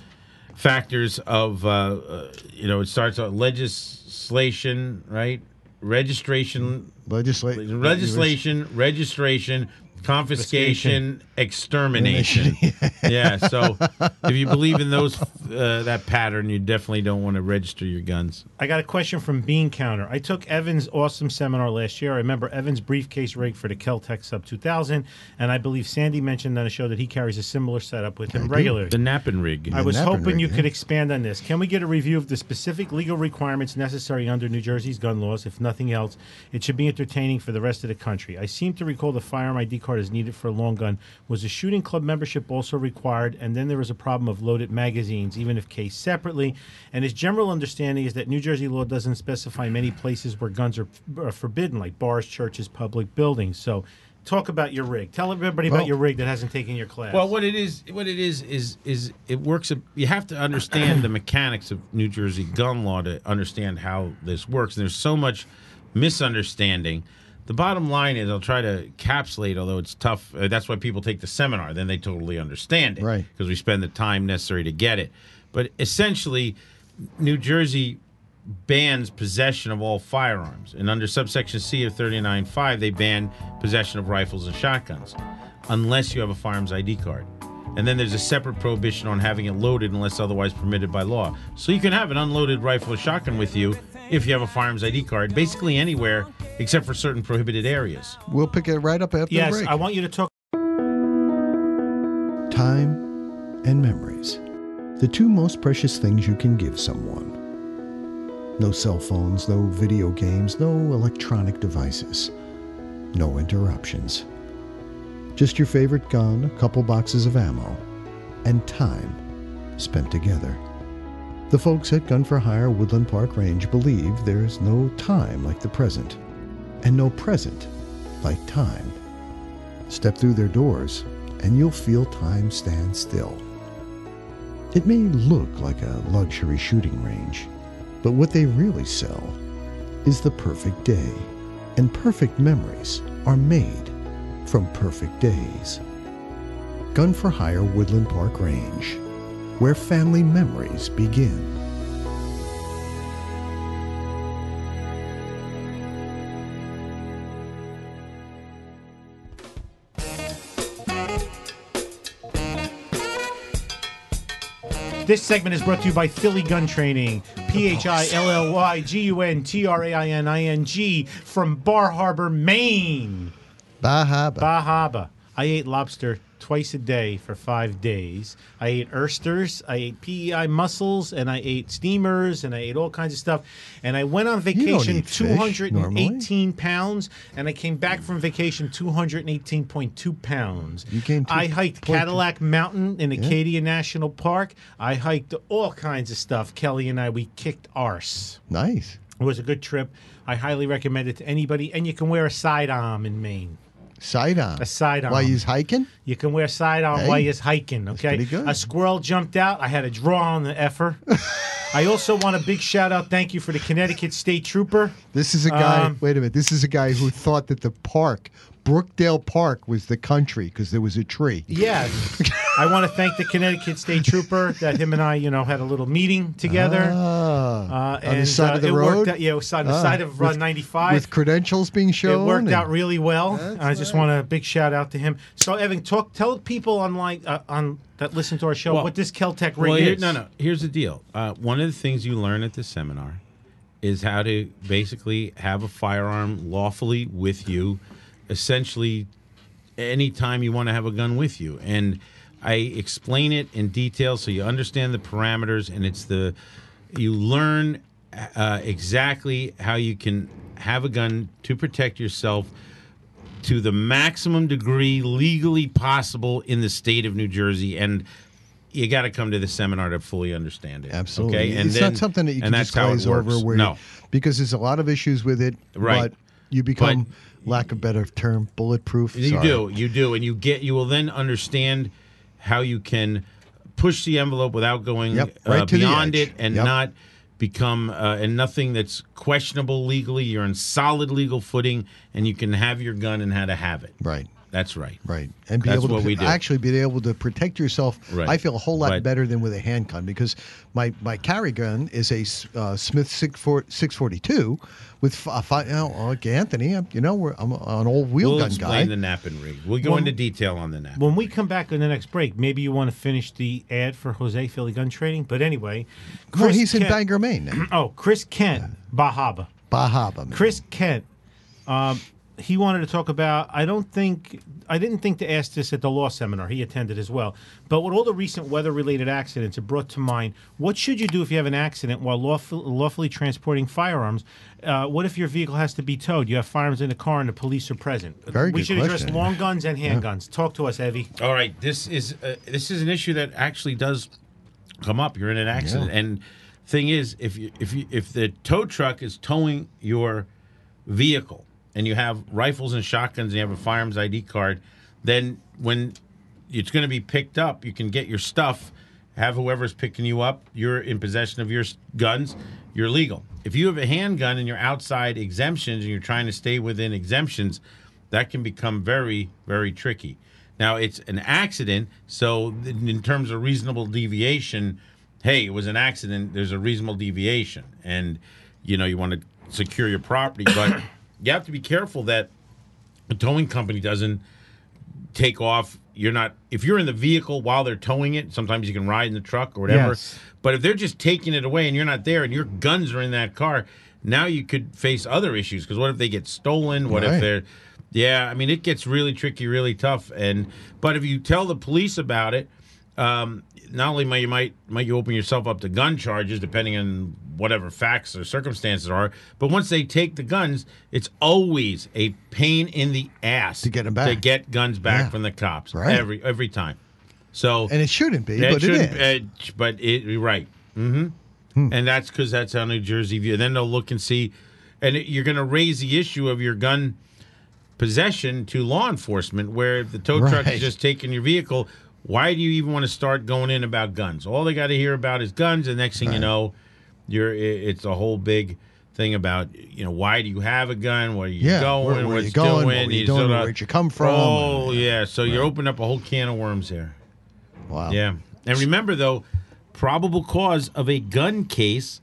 factors of, uh, uh, you know, it starts out legislation, right? Registration, Legisla- legislation, registration, confiscation, extermination. Yeah, so if you believe in those uh, that pattern, you definitely don't want to register your guns. I got a question from Bean Counter. I took Evan's awesome seminar last year. I remember Evan's briefcase rig for the Kel-Tec Sub two thousand, and I believe Sandy mentioned on a show that he carries a similar setup with him regularly. The Nappin rig. I was Nappin hoping rig, you yeah. could expand on this. Can we get a review of the specific legal requirements necessary under New Jersey's gun laws? If nothing else, it should be entertaining for the rest of the country. I seem to recall the firearm I D card is needed for a long gun. Was a shooting club membership also required? And then there was a problem of loaded magazines, even if cased separately. And his general understanding is that New Jersey law doesn't specify many places where guns are, are forbidden, like bars, churches, public buildings. So talk about your rig. Tell everybody Well- about your rig that hasn't taken your class. Well, what it is, what it is, is is it works. You have to understand the mechanics of New Jersey gun law to understand how this works. And there's so much misunderstanding. The bottom line is, I'll try to encapsulate, although it's tough. Uh, that's why people take the seminar. Then they totally understand it. Right. Because we spend the time necessary to get it. But essentially, New Jersey bans possession of all firearms. And under subsection C of thirty-nine point five, they ban possession of rifles and shotguns, unless you have a firearms I D card. And then there's a separate prohibition on having it loaded unless otherwise permitted by law. So you can have an unloaded rifle or shotgun with you if you have a firearms I D card, basically anywhere except for certain prohibited areas. We'll pick it right up after yes, the break. I want you to talk. Time and memories. The two most precious things you can give someone. No cell phones, no video games, no electronic devices. No interruptions. Just your favorite gun, a couple boxes of ammo, and time spent together. The folks at Gun for Hire Woodland Park Range believe there's no time like the present, and no present like time. Step through their doors, and you'll feel time stand still. It may look like a luxury shooting range, But what they really sell is the perfect day. And perfect memories are made from perfect days. Gun for Hire Woodland Park Range, where family memories begin. This segment is brought to you by Philly Gun Training, P H I L L Y G U N T R A I N I N G, from Bar Harbor, Maine. Bahaba. Bahaba. I ate lobster twice a day for five days. I ate oysters, I ate P E I mussels, and I ate steamers, and I ate all kinds of stuff. And I went on You don't vacation eat fish, two hundred eighteen normally. pounds, and I came back from vacation two hundred eighteen point two pounds. You came to I hiked point- Cadillac Mountain in Acadia National Park. I hiked all kinds of stuff. Kelly and I, we kicked arse. Nice. It was a good trip. I highly recommend it to anybody. And you can wear a sidearm in Maine. Sidearm. A sidearm. While he's hiking? You can wear sidearm Hey, while you're hiking, okay? pretty good. A squirrel jumped out. I had to draw on the effer. I also want a big shout out, thank you for the Connecticut State Trooper. This is a guy, Um, wait a minute, this is a guy who thought that the park, Brookdale Park, was the country because there was a tree. Yeah. I want to thank the Connecticut State Trooper that him and I, you know, had a little meeting together. Ah, uh, on and the side uh, of the it road? Worked out, yeah, it was on the Ah, side of uh, with- ninety-five. With credentials being shown. It worked and- out really well. That's I just want a big shout out to him. So, Evan, talk, tell people online uh, on that listen to our show Well- what this Kel-Tec rig Well, here, is. no, no. Here's the deal. Uh, one of the things you learn at this seminar is how to basically have a firearm lawfully with you, essentially anytime you want to have a gun with you. And I explain it in detail so you understand the parameters, and it's the you learn uh, exactly how you can have a gun to protect yourself to the maximum degree legally possible in the state of New Jersey. And you got to come to the seminar to fully understand it. Absolutely. Okay? And it's then, not something that you and can that's just how it glaze over works. where no. you, because there's a lot of issues with it. Right. But you become, lack of better term, bulletproof. You Sorry. do, you do, and you get. You will then understand how you can push the envelope without going Yep, right uh, to the beyond edge. it, and Yep. not become uh, and nothing that's questionable legally. You're on solid legal footing, and you can have your gun and how to have it. Right. That's right. Right. And be That's able to what we do. actually be able to protect yourself. Right. I feel a whole lot Right. better than with a handgun because my, my carry gun is a uh, Smith six forty-two with fi- fi- you know, like Anthony. I'm, you know, we're, I'm an old wheel We'll gun explain guy. the napping rig. We'll go Well, into detail on the napping. When we come back on the next break, maybe you want to finish the ad for Jose Philly Gun Training. But anyway, No, Chris he's in Kent- Bangor, Maine now. Oh, Chris Kent, Bahaba. Bahaba. Man. Chris Kent, um, he wanted to talk about. I don't think I didn't think to ask this at the law seminar. He attended as well. But with all the recent weather-related accidents, it brought to mind: what should you do if you have an accident while lawful, lawfully transporting firearms? Uh, what if your vehicle has to be towed? You have firearms in the car, and the police are present. Very we good should address question. long guns and handguns. Talk to us, Evie. All right, this is uh, this is an issue that actually does come up. You're in an accident, Yeah. and thing is, if you if you if the tow truck is towing your vehicle and you have rifles and shotguns and you have a firearms I D card, then when it's going to be picked up, you can get your stuff, have whoever's picking you up, you're in possession of your s- guns, you're legal. If you have a handgun and you're outside exemptions and you're trying to stay within exemptions, that can become very, very tricky. Now, it's an accident, so in in terms of reasonable deviation, hey, it was an accident, there's a reasonable deviation. And, you know, you want to secure your property, but you have to be careful that a towing company doesn't take off. You're not, if you're in the vehicle while they're towing it, sometimes you can ride in the truck or whatever. Yes. But if they're just taking it away and you're not there and your guns are in that car, now you could face other issues. Because what if they get stolen? What Right. if they're, yeah, I mean, it gets really tricky, really tough. And but if you tell the police about it, um, not only might you might might you open yourself up to gun charges, depending on whatever facts or circumstances are, but once they take the guns, it's always a pain in the ass To get 'em back. to get guns back Yeah. from the cops Right. every every time. So And it shouldn't be, that but it shouldn't- is. uh, but it you're right. Mm-hmm. And that's because that's how New Jersey view. Then they'll look and see, and it, you're going to raise the issue of your gun possession to law enforcement, where the tow truck Right. is just taking your vehicle. Why do you even want to start going in about guns? All they got to hear about is guns, and next thing you know, You're. It's a whole big thing about, you know, why do you have a gun? Where are you Yeah, going? where- where what's you going? doing? What were you You doing? sort of- Where'd you come from? Oh, yeah. So you're opening up a whole can of worms there. Wow. Yeah. And remember, though, probable cause of a gun case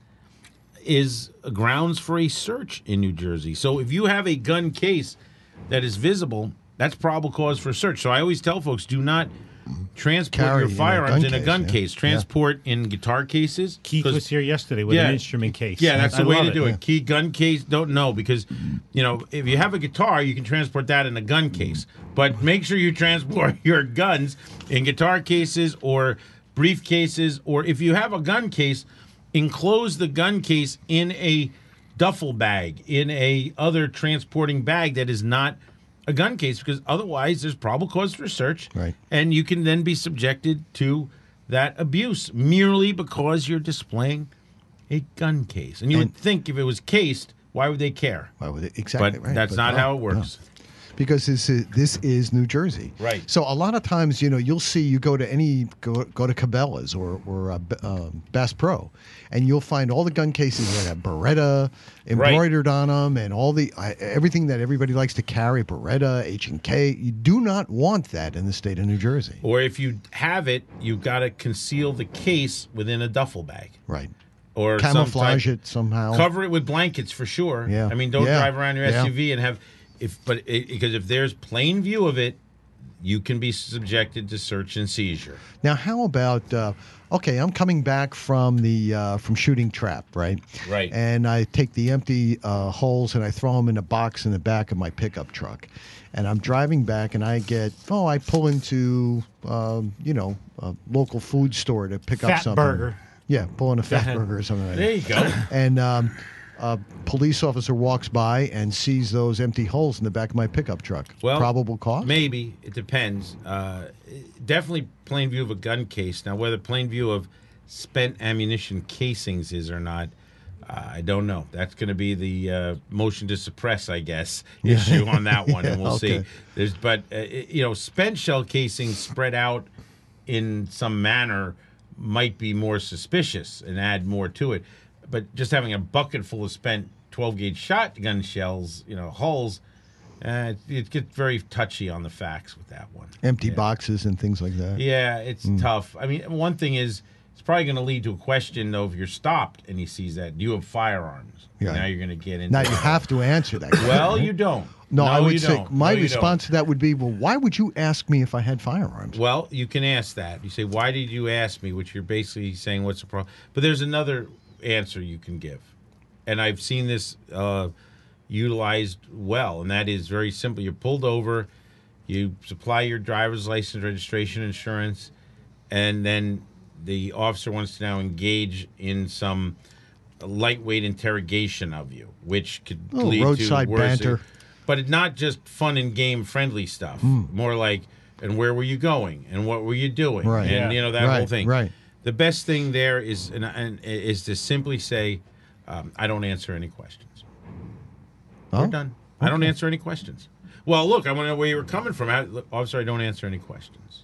is grounds for a search in New Jersey. So if you have a gun case that is visible, that's probable cause for search. So I always tell folks, do not transport Carry your in a firearms gun in a case, gun yeah. case. Transport in guitar cases. Keith 'cause- was here yesterday with Yeah. an instrument case. Yeah, that's I the way love to do it. Yeah. Key gun case, don't know, because, you know, if you have a guitar, you can transport that in a gun case. But make sure you transport your guns in guitar cases or briefcases, or if you have a gun case, enclose the gun case in a duffel bag, in a other transporting bag that is not a gun case, because otherwise there's probable cause for search. Right. And you can then be subjected to that abuse merely because you're displaying a gun case. And you And- would think if it was cased, why would they care? Why would it? Exactly. But right. that's But not no, how it works. no. Because this is this is New Jersey, Right. So a lot of times, you know, you'll see you go to any go, go to Cabela's or or uh, B- um, Bass Pro, and you'll find all the gun cases that have Beretta embroidered on them, and all the uh, everything that everybody likes to carry, Beretta, H and K. You do not want that in the state of New Jersey, Or if you have it, you've got to conceal the case within a duffel bag. right? Or some Camouflage type- it somehow. Cover it with blankets for sure. Yeah. I mean, don't Yeah. drive around your Yeah. S U V and have if but it, because if there's plain view of it, you can be subjected to search and seizure. Now, how about uh, okay? I'm coming back from the uh, from shooting trap, right? Right. And I take the empty uh, holes and I throw them in a box in the back of my pickup truck, and I'm driving back, and I get oh, I pull into um, you know a local food store to pick up Fat something. burger. Yeah, pulling a fat ahead. burger or something like There that. you go. And um, a police officer walks by and sees those empty holes in the back of my pickup truck. Well, probable cause? Maybe it depends. Uh, definitely plain view of a gun case. Now, whether plain view of spent ammunition casings is or not, uh, I don't know. That's going to be the uh, motion to suppress, I guess, issue on that one, and we'll Okay. see. There's, but uh, it- you know, spent shell casings spread out in some manner might be more suspicious and add more to it. But just having a bucket full of spent twelve gauge shotgun shells, you know, hulls, uh, it, it gets very touchy on the facts with that one. Empty Yeah. boxes and things like that. Yeah, it's tough. I mean, one thing is, it's probably going to lead to a question, though, if you're stopped and he sees that. Do you have firearms? Yeah. Now you're going to get into Now that. you have to answer that. Well, you don't. No, I would you say don't. my No, you response don't. to that would be, well, why would you ask me if I had firearms? Well, you can ask that. You say, why did you ask me? Which you're basically saying, what's the problem? But there's another answer you can give. And I've seen this uh, utilized well, and that is very simple. You're pulled over, you supply your driver's license, registration, insurance, and then the officer wants to now engage in some lightweight interrogation of you, which could Oh, lead roadside to worse. banter. But it's not just fun and game friendly stuff. Hmm. More like, and where were you going, and what were you doing, Right. and Yeah. you know that Right, whole thing. right. The best thing there is, and, and is to simply say, um, I don't answer any questions. Oh, We're done. I don't answer any questions. Well, look, I want to know where you were coming from. I, look, officer, I don't answer any questions.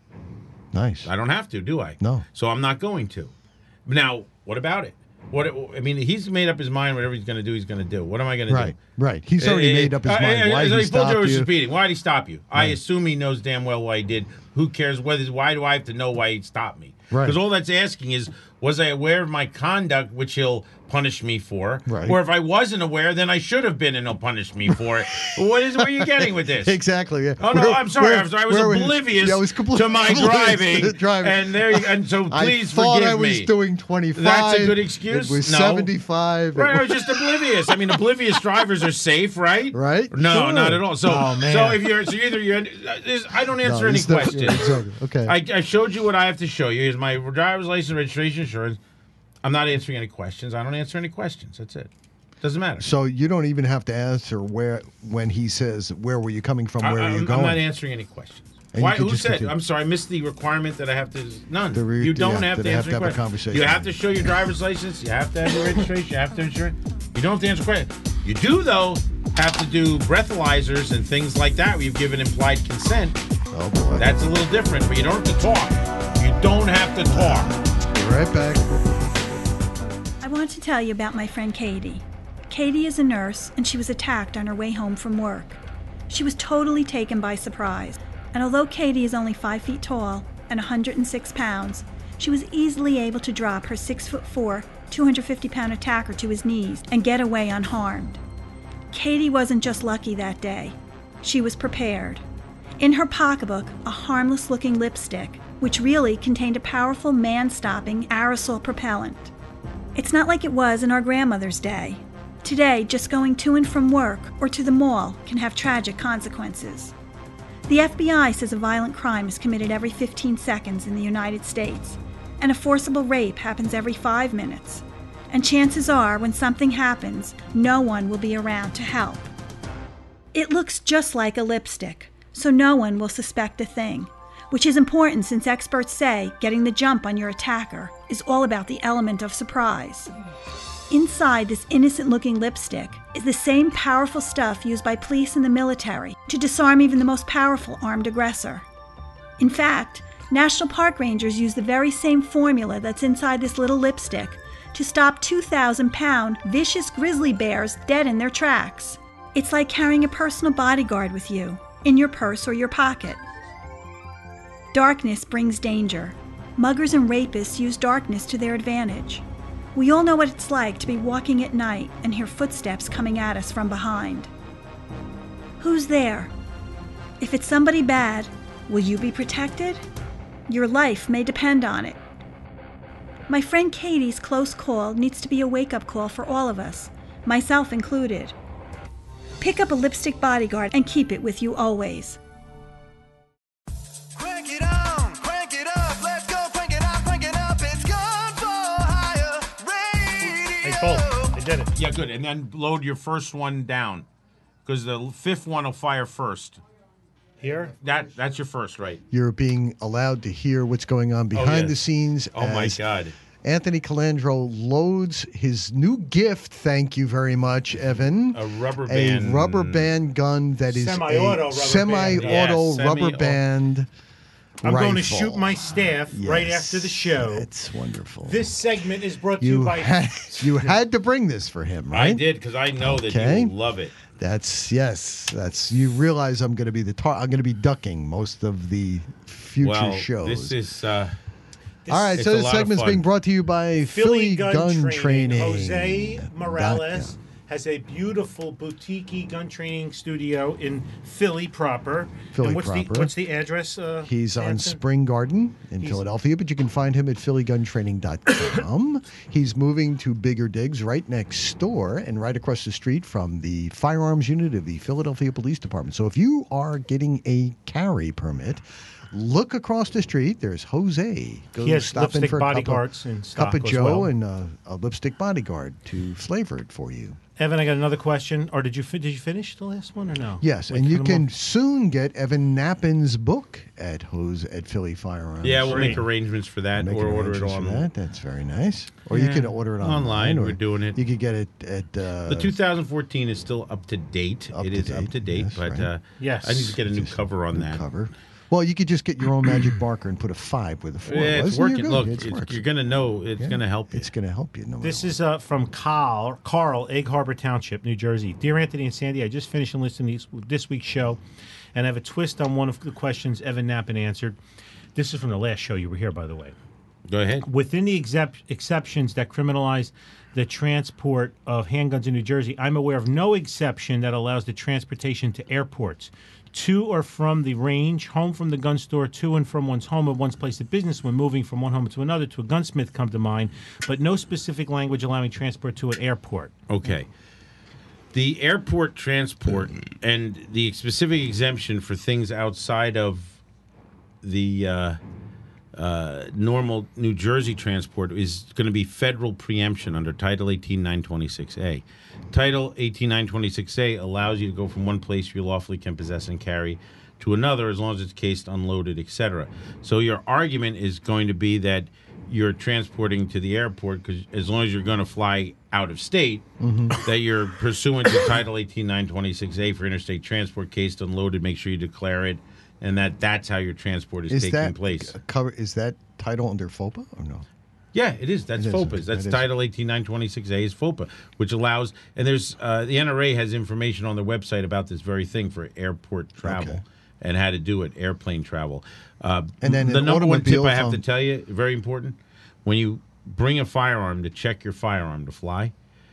nice. I don't have to, do I? No. So I'm not going to. Now, what about it? What I mean, he's made up his mind. Whatever he's going to do, he's going to do. What am I going to do? Right, right. He's already Uh, made up his uh, mind. uh, Why so he he pulled you stopped over you? speeding. Why did he stop you? I assume he knows damn well why he did. Who cares whether? Why do I have to know why he stopped me? Right. Because all that's asking is, was I aware of my conduct, which he'll punish me for? Right. Or if I wasn't aware, then I should have been, and he'll punish me for it. What is? Where are you getting with this? Exactly. Yeah. Oh no, Where- I'm sorry. where- I'm sorry. I was where oblivious yeah, I was completely to my oblivious driving, to driving. and there. You, and so I please thought forgive I was me. doing twenty-five. That's a good excuse. It was No. seventy-five. It Right, I was- was just oblivious. I mean, oblivious drivers are safe, right? Right? No, Sure. not at all. So, Oh, man. so if you're, so either you're, this- I don't answer No, any it's not- questions. yeah, exactly. Okay. I, I showed you what I have to show you. Here's my driver's license, registration, insurance. I'm not answering any questions. I don't answer any questions. That's it. Doesn't matter. So you don't even have to answer where when he says, "Where were you coming from? Where I, are you I'm, going?" I'm not answering any questions. And you Why? can Who just said? continue. I'm sorry. I missed the requirement that I have to. None. The re- you don't yeah, have that to I have answer to have a any questions. conversation. You have to show your driver's license. You have to have your registration. You have to insure it. You don't have to answer questions. You do though have to do breathalyzers and things like that where you've given implied consent. Oh boy. That's a little different, but you don't have to talk. You don't have to talk. Be right back. I want to tell you about my friend Katie. Katie is a nurse, and she was attacked on her way home from work. She was totally taken by surprise, and although Katie is only five feet tall and one hundred six pounds, she was easily able to drop her six foot four, two hundred fifty pound attacker to his knees and get away unharmed. Katie wasn't just lucky that day. She was prepared. In her pocketbook, a harmless-looking lipstick, which really contained a powerful man-stopping aerosol propellant. It's not like it was in our grandmother's day. Today, just going to and from work or to the mall can have tragic consequences. The F B I says a violent crime is committed every fifteen seconds in the United States, and a forcible rape happens every five minutes. And chances are, when something happens, no one will be around to help. It looks just like a lipstick, so no one will suspect a thing, which is important since experts say getting the jump on your attacker is all about the element of surprise. Inside this innocent-looking lipstick is the same powerful stuff used by police and the military to disarm even the most powerful armed aggressor. In fact, National Park Rangers use the very same formula that's inside this little lipstick to stop two thousand pound vicious grizzly bears dead in their tracks. It's like carrying a personal bodyguard with you, in your purse or your pocket. Darkness brings danger. Muggers and rapists use darkness to their advantage. We all know what it's like to be walking at night and hear footsteps coming at us from behind. Who's there? If it's somebody bad, will you be protected? Your life may depend on it. My friend Katie's close call needs to be a wake-up call for all of us, myself included. Pick up a lipstick bodyguard and keep it with you always. Crank it on, crank it up, let's go, crank it up, crank it up, it's Gun for Hire Radio. Hey, Paul, I did it. Yeah, good. And then load your first one down, because the fifth one will fire first. Here? That That's your first, right? You're being allowed to hear what's going on behind Oh, yes. the scenes. Oh, my as God. Anthony Calandro loads his new gift. Thank you very much, Evan. A rubber band. A rubber band gun that is Semi-auto a rubber semi-auto band. Yeah, rubber semi-auto. band. I'm going to rifle. shoot my staff right Yes, after the show. It's wonderful. This segment is brought to you you by... had, you had to bring this for him, right? I did, because I know that Okay. you will love it. That's yes. That's you realize I'm going to be the tar- I'm going to be ducking most of the future Well, shows. this is... Uh, All right, it's so a this lot of segment's fun. being brought to you by Philly, Philly, Gun, Gun, Training. Training. Jose Morales Dot- has a beautiful boutique gun training studio in Philly proper. Philly and what's proper. The, what's the address? Uh, He's on Hanson? Spring Garden in He's- Philadelphia, but you can find him at philly gun training dot com. He's moving to Bigger Digs right next door and right across the street from the firearms unit of the Philadelphia Police Department. So if you are getting a carry permit, look across the street. There's Jose. Go He has stop in lipstick for a cup of- bodyguards in stock cup of as Joe well. and uh, a lipstick bodyguard to flavor it for you. Evan, I got another question. Or did you fi- did you finish the last one or no? Yes, Wait and for you the can mo- soon get Evan Knappin's book at Hose at Philly Firearms. Yeah, we'll Great. make arrangements for that, Make or order it arrangements for on that. That's very nice. Or you Yeah. can order it online. Online, or we're doing it. You could get it at uh, The two thousand fourteen is still up to date. Up it to is date, up to date, yes, but right. uh, Yes. I need to get a new cover on new that. cover. Well, you could just get your own magic marker and put a five with a four. Yeah, it's Wasn't it? working. You're Look, good. it's, It works. you're gonna know. It's Yeah. gonna help you. It's going to help you. No This matter is uh, from Carl, Carl, Egg Harbor Township, New Jersey. Dear Anthony and Sandy, I just finished listening to this, this week's show, and I have a twist on one of the questions Evan Knappen answered. This is from the last show. You were here, by the way. Go ahead. Within the excep- exceptions that criminalize the transport of handguns in New Jersey, I'm aware of no exception that allows the transportation to airports, to or from the range, home from the gun store, to and from one's home or one's place of business when moving from one home to another. To a gunsmith come to mind, but no specific language allowing transport to an airport. Okay. The airport transport and the specific exemption for things outside of the uh, uh, normal New Jersey transport is going to be federal preemption under Title eighteen nine twenty-six A. Title eighteen nine twenty-six A allows you to go from one place you lawfully can possess and carry to another as long as it's cased, unloaded, et cetera. So your argument is going to be that you're transporting to the airport because as long as you're going to fly out of state, that you're pursuant to Title eighteen nine twenty-six A for interstate transport, cased, unloaded, make sure you declare it, and that that's how your transport is, is taking that place. a cover? Is that title under FOPA or no? Yeah, it is. That's It is. FOPA's. That's It is. Title eighteen nine twenty-six A is FOPA, which allows, and there's, uh, the N R A has information on their website about this very thing for airport travel Okay. and how to do it, airplane travel. Uh, And then the an number one tip automobile I have to phone- tell you, very important, when you bring a firearm to check your firearm to fly,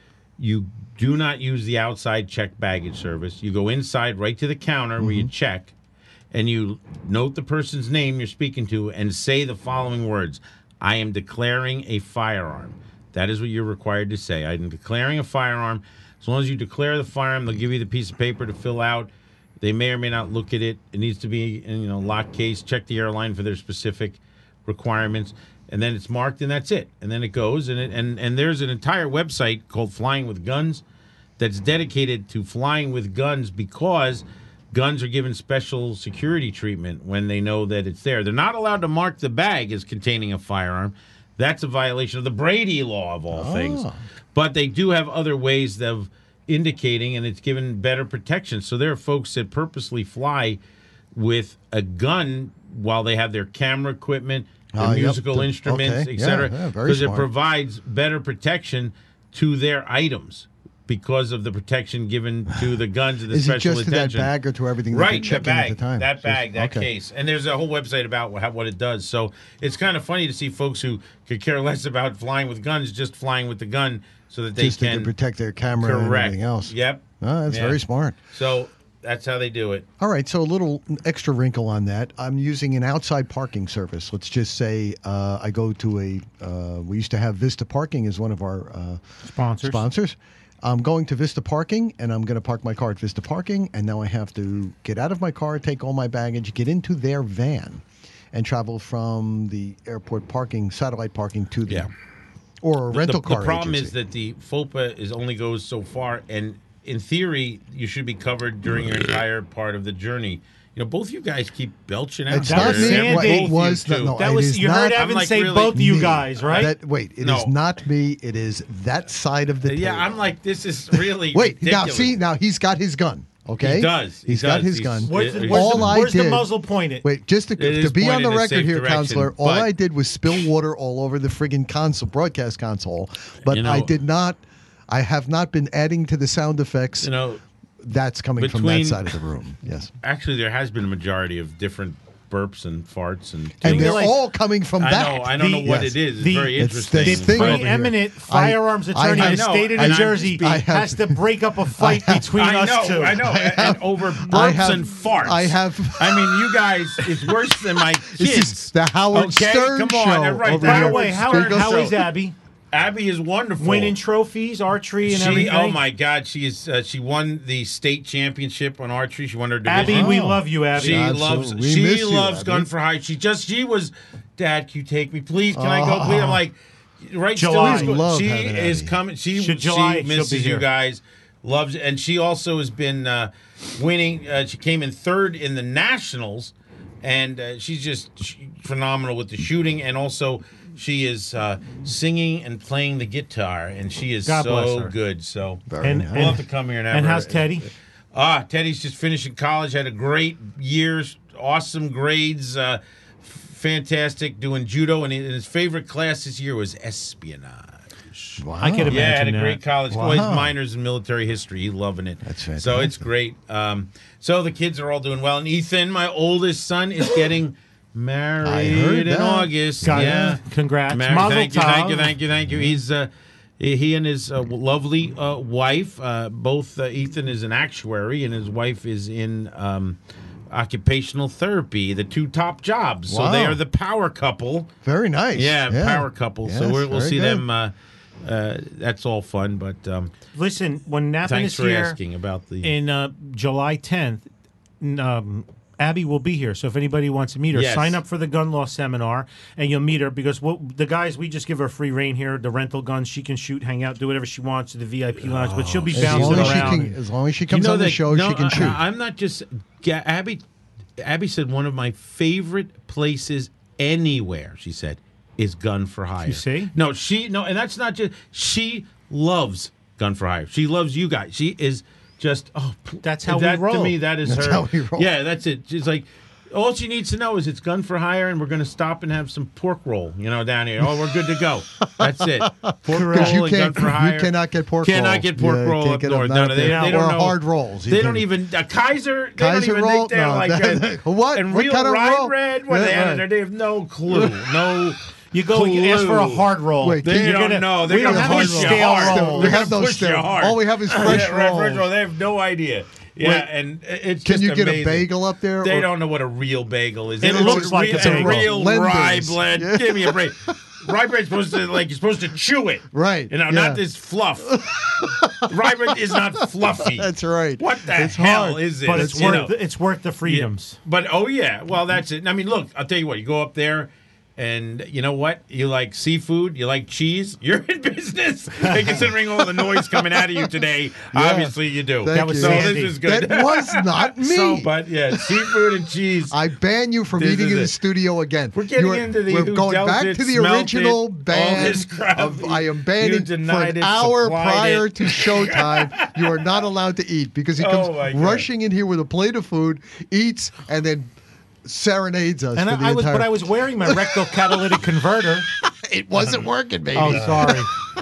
you do not use the outside check baggage service. You go inside right to the counter where Mm-hmm. you check, and you note the person's name you're speaking to and say the following words: I am declaring a firearm. That is what you're required to say. I am declaring a firearm. As long as you declare the firearm, they'll give you the piece of paper to fill out. They may or may not look at it. It needs to be in, you know, lock case. Check the airline for their specific requirements, and then it's marked, and that's it. And then it goes, and it, and and there's an entire website called Flying with Guns that's dedicated to flying with guns, because guns are given special security treatment when they know that it's there. They're not allowed to mark the bag as containing a firearm. That's a violation of the Brady Law, of all things. But they do have other ways of indicating, and it's given better protection. So there are folks that purposely fly with a gun while they have their camera equipment, their Oh, yep. musical The- instruments, okay. et cetera, Yeah, yeah, very because it smart. provides better protection to their items because of the protection given to the guns and the Is it special just to that attention. bag or to everything that Right, they're the checking bag, at the time? that Just- bag, that okay. case. And there's a whole website about how, what it does. So it's kind of funny to see folks who could care less about flying with guns, just flying with the gun so that they Just can to protect their camera correct. and everything else. Yep. Oh, that's Yeah. very smart. So that's how they do it. All right, so a little extra wrinkle on that. I'm using an outside parking service. Let's just say uh, I go to a. Uh, we used to have Vista Parking as one of our uh, Sponsors. Sponsors. I'm going to Vista Parking, and I'm going to park my car at Vista Parking, and now I have to get out of my car, take all my baggage, get into their van, and travel from the airport parking, satellite parking, to the Yeah. or a The- rental the, car The problem agency. is that the FOPA is only goes so far, and in theory, you should be covered during your entire part of the journey. You know, both you guys keep belching out. It's That not was me. Sandy. Well, It Both was you no, two. no, That it was is you not, heard I'm Evan like say really- both of you me. guys, right? That, wait, it is No. not me. It is that side of the Yeah, table. I'm like, this is really Wait, ridiculous. now see, now he's got his gun. Okay, He does. He He's got does. his He's- gun. Where's, the, It- where's, all the, I where's the did- muzzle pointed? Wait, just to, It to is be on pointed the in a record safe here, direction, counselor. All but- I did was spill water all over the friggin' console, broadcast console. But You know- I did not. I have not been adding to the sound effects. You know, That's coming from that between- side of the room. Yes, actually, there has been a majority of different burps and farts and. and things. they're like- all coming from I that. know. I don't The- know what yes. it is. It's The- very It's interesting. this The thing over here. preeminent I- firearms I attorney in the know, state of and New I'm Jersey I have- has to break up a fight between I us know, two. I know, and, and over burps I have- and farts. I have- I mean, you guys, it's worse than my kids. This is the Howard okay? Stern Come on, show they're right. over By here. the way, There Howard, goes- how is Abby? Abby is wonderful. Winning trophies, archery, and She, everything. oh my God, she is. Uh, she won the state championship on archery. She won her division. Abby, we Oh. love you, Abby. She Absolutely. loves. We she miss you, loves Abby. Gun for Hire. She just. She was. Dad, can you take me, please? Can I go, please? I'm like, right. July. Still, Love she having is Abby. coming. She Should July, she she'll be misses here. you guys. Loves, and she also has been uh, winning. Uh, she came in third in the nationals, and uh, she's just she, phenomenal with the shooting, and also. She is uh, singing and playing the guitar, and she is God bless so her. good. So Very And- nice. we'll have to come here and have And her. how's Teddy? Ah, Teddy's just finishing college. Had a great year, awesome grades, uh, f- fantastic. Doing judo, and his favorite class this year was espionage. Wow. I could Yeah, had a imagine great that. college. Wow. Well, his minors in military history. He's loving it. That's So it's fantastic. great. Um, so the kids are all doing well, and Ethan, my oldest son, is getting married I heard in that. August. Got it. yeah, Congrats. Married. Mazel Thank you, thank you, tov. thank you, thank you. He's uh, he and his uh, lovely uh, wife. Uh, both uh, Ethan is an actuary, and his wife is in um, occupational therapy. The two top jobs. So they Wow. are the power couple. Very nice. Yeah, power couple. so Yes, we're, we'll very see good. them. Uh, uh, that's all fun, but um, Listen, when Nappin thanks is for here asking about the. in uh, July tenth, n- um, Abby will be here. So if anybody wants to meet her, Yes. sign up for the gun law seminar, and you'll meet her because what, the guys, we just give her free reign here. The rental guns, she can shoot, hang out, do whatever she wants to the V I P lounge, but she'll be As bouncing long as she around. can, as long as she You comes know on the that- show, no, she can I- shoot. I'm not just Ga- Abby. Abby said one of my favorite places anywhere. She said is Gun for Hire. You see? No, she no, and that's not just. She loves Gun for Hire. She loves you guys. She is just oh. That's how we that, roll. To me, that is That's her. how we roll. Yeah, that's it. She's like. All she needs to know is it's gun for hire, and we're going to stop and have some pork roll, you know, down here. Oh, we're good to go. That's it. Pork roll you and gun can't, for hire. You cannot get pork Cannot roll. get pork Yeah, roll can't up get north. them, No, not no, they, there. they don't or know. hard rolls. You They can- don't even uh, Kaiser. They Kaiser don't even roll? think they're No, like that- a, what? And What real kind of rye roll? bread. What Yeah, are they? right. They have no clue. No. You go and you ask for a clue. hard roll. Wait, They You're don't gonna- know. They're we don't gonna have any push you scale hard. rolls. We They're have gonna those push you still. hard. All we have is fresh yeah, right, rolls. fresh roll. They have no idea. Yeah, Wait, and it's Can just you get amazing. a bagel up there? They or- don't know what a real bagel is. It It's looks like real, a bagel. real Lenders. rye bread. Yeah. Give me a break. Rye bread's supposed to like you're supposed to chew it. Right, You know, yeah. not this fluff. Rye bread is not fluffy. That's right. What the It's hell hard. is it? But it's You worth know. the, it's worth the freedoms. But oh yeah, well that's it. I mean, look, I'll tell you what. You go up there, and you know what? You like seafood. You like cheese. You're in business. And considering all the noise coming out of you today, obviously you do. Thank That was you. so Sandy. this is good. That was not me. So, but yeah, seafood and cheese. I ban you from This eating is in it. the studio again. We're getting You are- into the We're who going dealt back it, to the smelt original it, all ban this crap. of I am You banning for denied an it, hour supplied prior it. to showtime. You are not allowed to eat because he comes Oh, my God. rushing in here with a plate of food, eats, and then serenades us. And for the I, I was, entire... but I was wearing my rectal catalytic converter. It wasn't working, baby. Oh, sorry.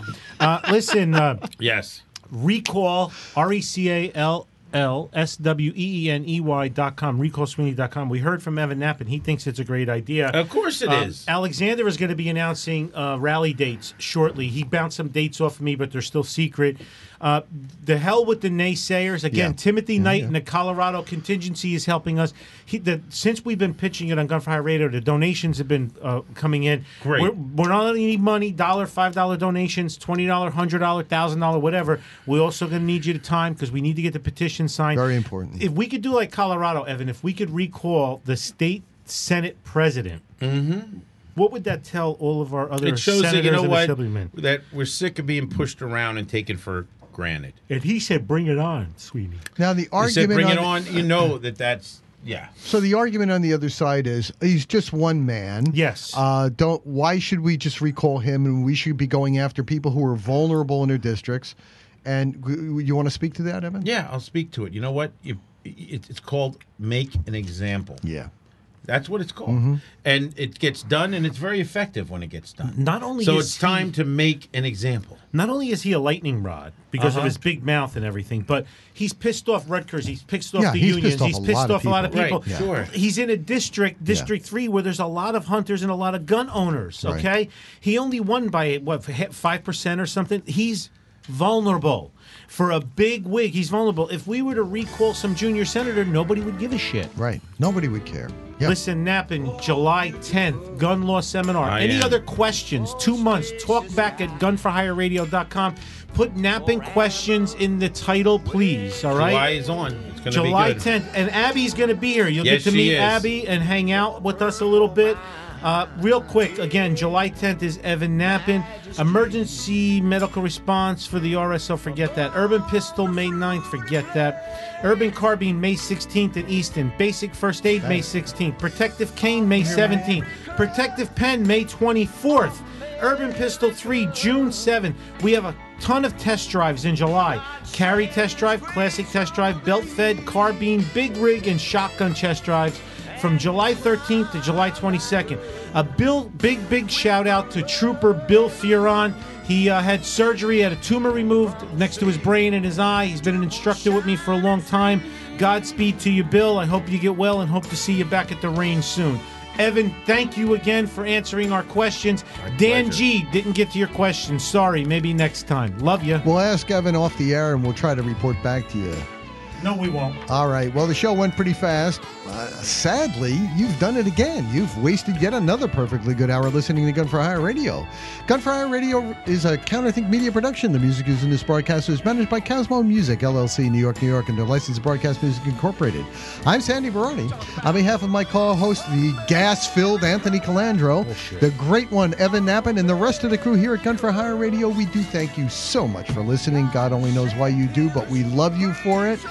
Uh, listen, uh, Yes. recall R E C A L L S W E E N E Y dot com, recall sweeney dot com. We heard from Evan Knapp, and he thinks it's a great idea. Of course it Uh, is. Alexander is going to be announcing uh, rally dates shortly. He bounced some dates off of me, but they're still secret. Uh, the hell with the naysayers. Again, Yeah. Timothy Knight and the Colorado contingency is helping us. He, the, since we've been pitching it on Gun for Hire Radio, the donations have been uh, coming in. Great. We're, we're not only need money, dollar, five dollar donations, twenty dollar, hundred dollar, thousand dollar, whatever. We're also going to need you to time because we need to get the petition signed. Very important. If we could do like Colorado, Evan, if we could recall the state Senate president, what would that tell all of our other It shows senators that you know and what assemblymen? that we're sick of being pushed around and taken for granted. And he said, "Bring it on, Sweeney." Now the You argument. said bring it on, on. You know that that's yeah. So the argument on the other side is he's just one man. Yes. Uh, don't. Why should we just recall him? And we should be going after people who are vulnerable in their districts. And w- you want to speak to that, Evan? Yeah, I'll speak to it. You know what? You, it, it's called make an example. Yeah. That's what it's called. Mm-hmm. And it gets done, and it's very effective when it gets done. Not only so is it's time he- to make an example. Not only is he a lightning rod because Uh-huh. of his big mouth and everything, but he's pissed off Rutgers. He's pissed off Yeah, the he's unions. pissed off he's a pissed lot of off a lot of people. people. Right, sure. He's in a district, District Three, where there's a lot of hunters and a lot of gun owners. Right. Okay, he only won by what five percent or something. He's vulnerable. For a big wig, he's vulnerable. If we were to recall some junior senator, nobody would give a shit. Right. Nobody would care. Yeah. Listen, Knappen, July tenth, gun law seminar. I Any am. other questions? Two months. Talk back at gun for hire radio dot com. Put Knappen questions in the title, please. All right. July is on. It's going to be July good. tenth, and Abby's going to be here. You'll Yes, get to she meet is. Abby and hang out with us a little bit. Uh, real quick, again, July tenth is Evan Knappen. Emergency medical response for the R S O, forget that. Urban Pistol, May ninth, forget that. Urban Carbine, May sixteenth in Easton. Basic First Aid, May sixteenth. Protective Cane, May seventeenth. Protective Pen, May twenty-fourth. Urban Pistol three, June seventh. We have a ton of test drives in July. Carry test drive, classic test drive, belt fed, carbine, big rig, and shotgun test drives from July thirteenth to July twenty-second. A Bill, big, big shout out to Trooper Bill Fioron. He uh, had surgery, had a tumor removed next to his brain and his eye. He's been an instructor with me for a long time. Godspeed to you, Bill. I hope you get well and hope to see you back at the range soon. Evan, thank you again for answering our questions. Dan pleasure. G didn't get to your question. Sorry, maybe next time. Love you. We'll ask Evan off the air and we'll try to report back to you. No, we won't. All right. Well, the show went pretty fast. Uh, sadly, you've done it again. You've wasted yet another perfectly good hour listening to Gun for Hire Radio. Gun for Hire Radio is a Counterthink Media production. The music used in this broadcast is managed by Cosmo Music, L L C, New York, New York, and their licensed Broadcast Music Incorporated. I'm Sandy Baroni. On behalf of my co-host, the gas-filled Anthony Calandro, the great one, Evan Knappen, and the rest of the crew here at Gun for Hire Radio, we do thank you so much for listening. God only knows why you do, but we love you for it.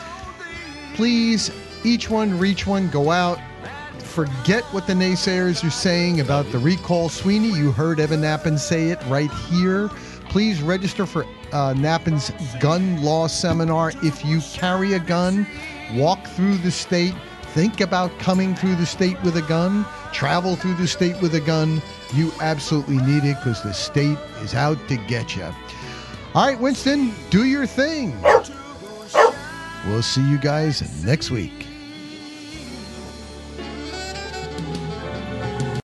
Please, each one, reach one, go out. Forget what the naysayers are saying about the recall Sweeney. You heard Evan Knappen say it right here. Please register for uh, Knappen's gun law seminar. If you carry a gun, walk through the state, think about coming through the state with a gun, travel through the state with a gun, you absolutely need it because the state is out to get you. All right, Winston, do your thing. We'll see you guys next week.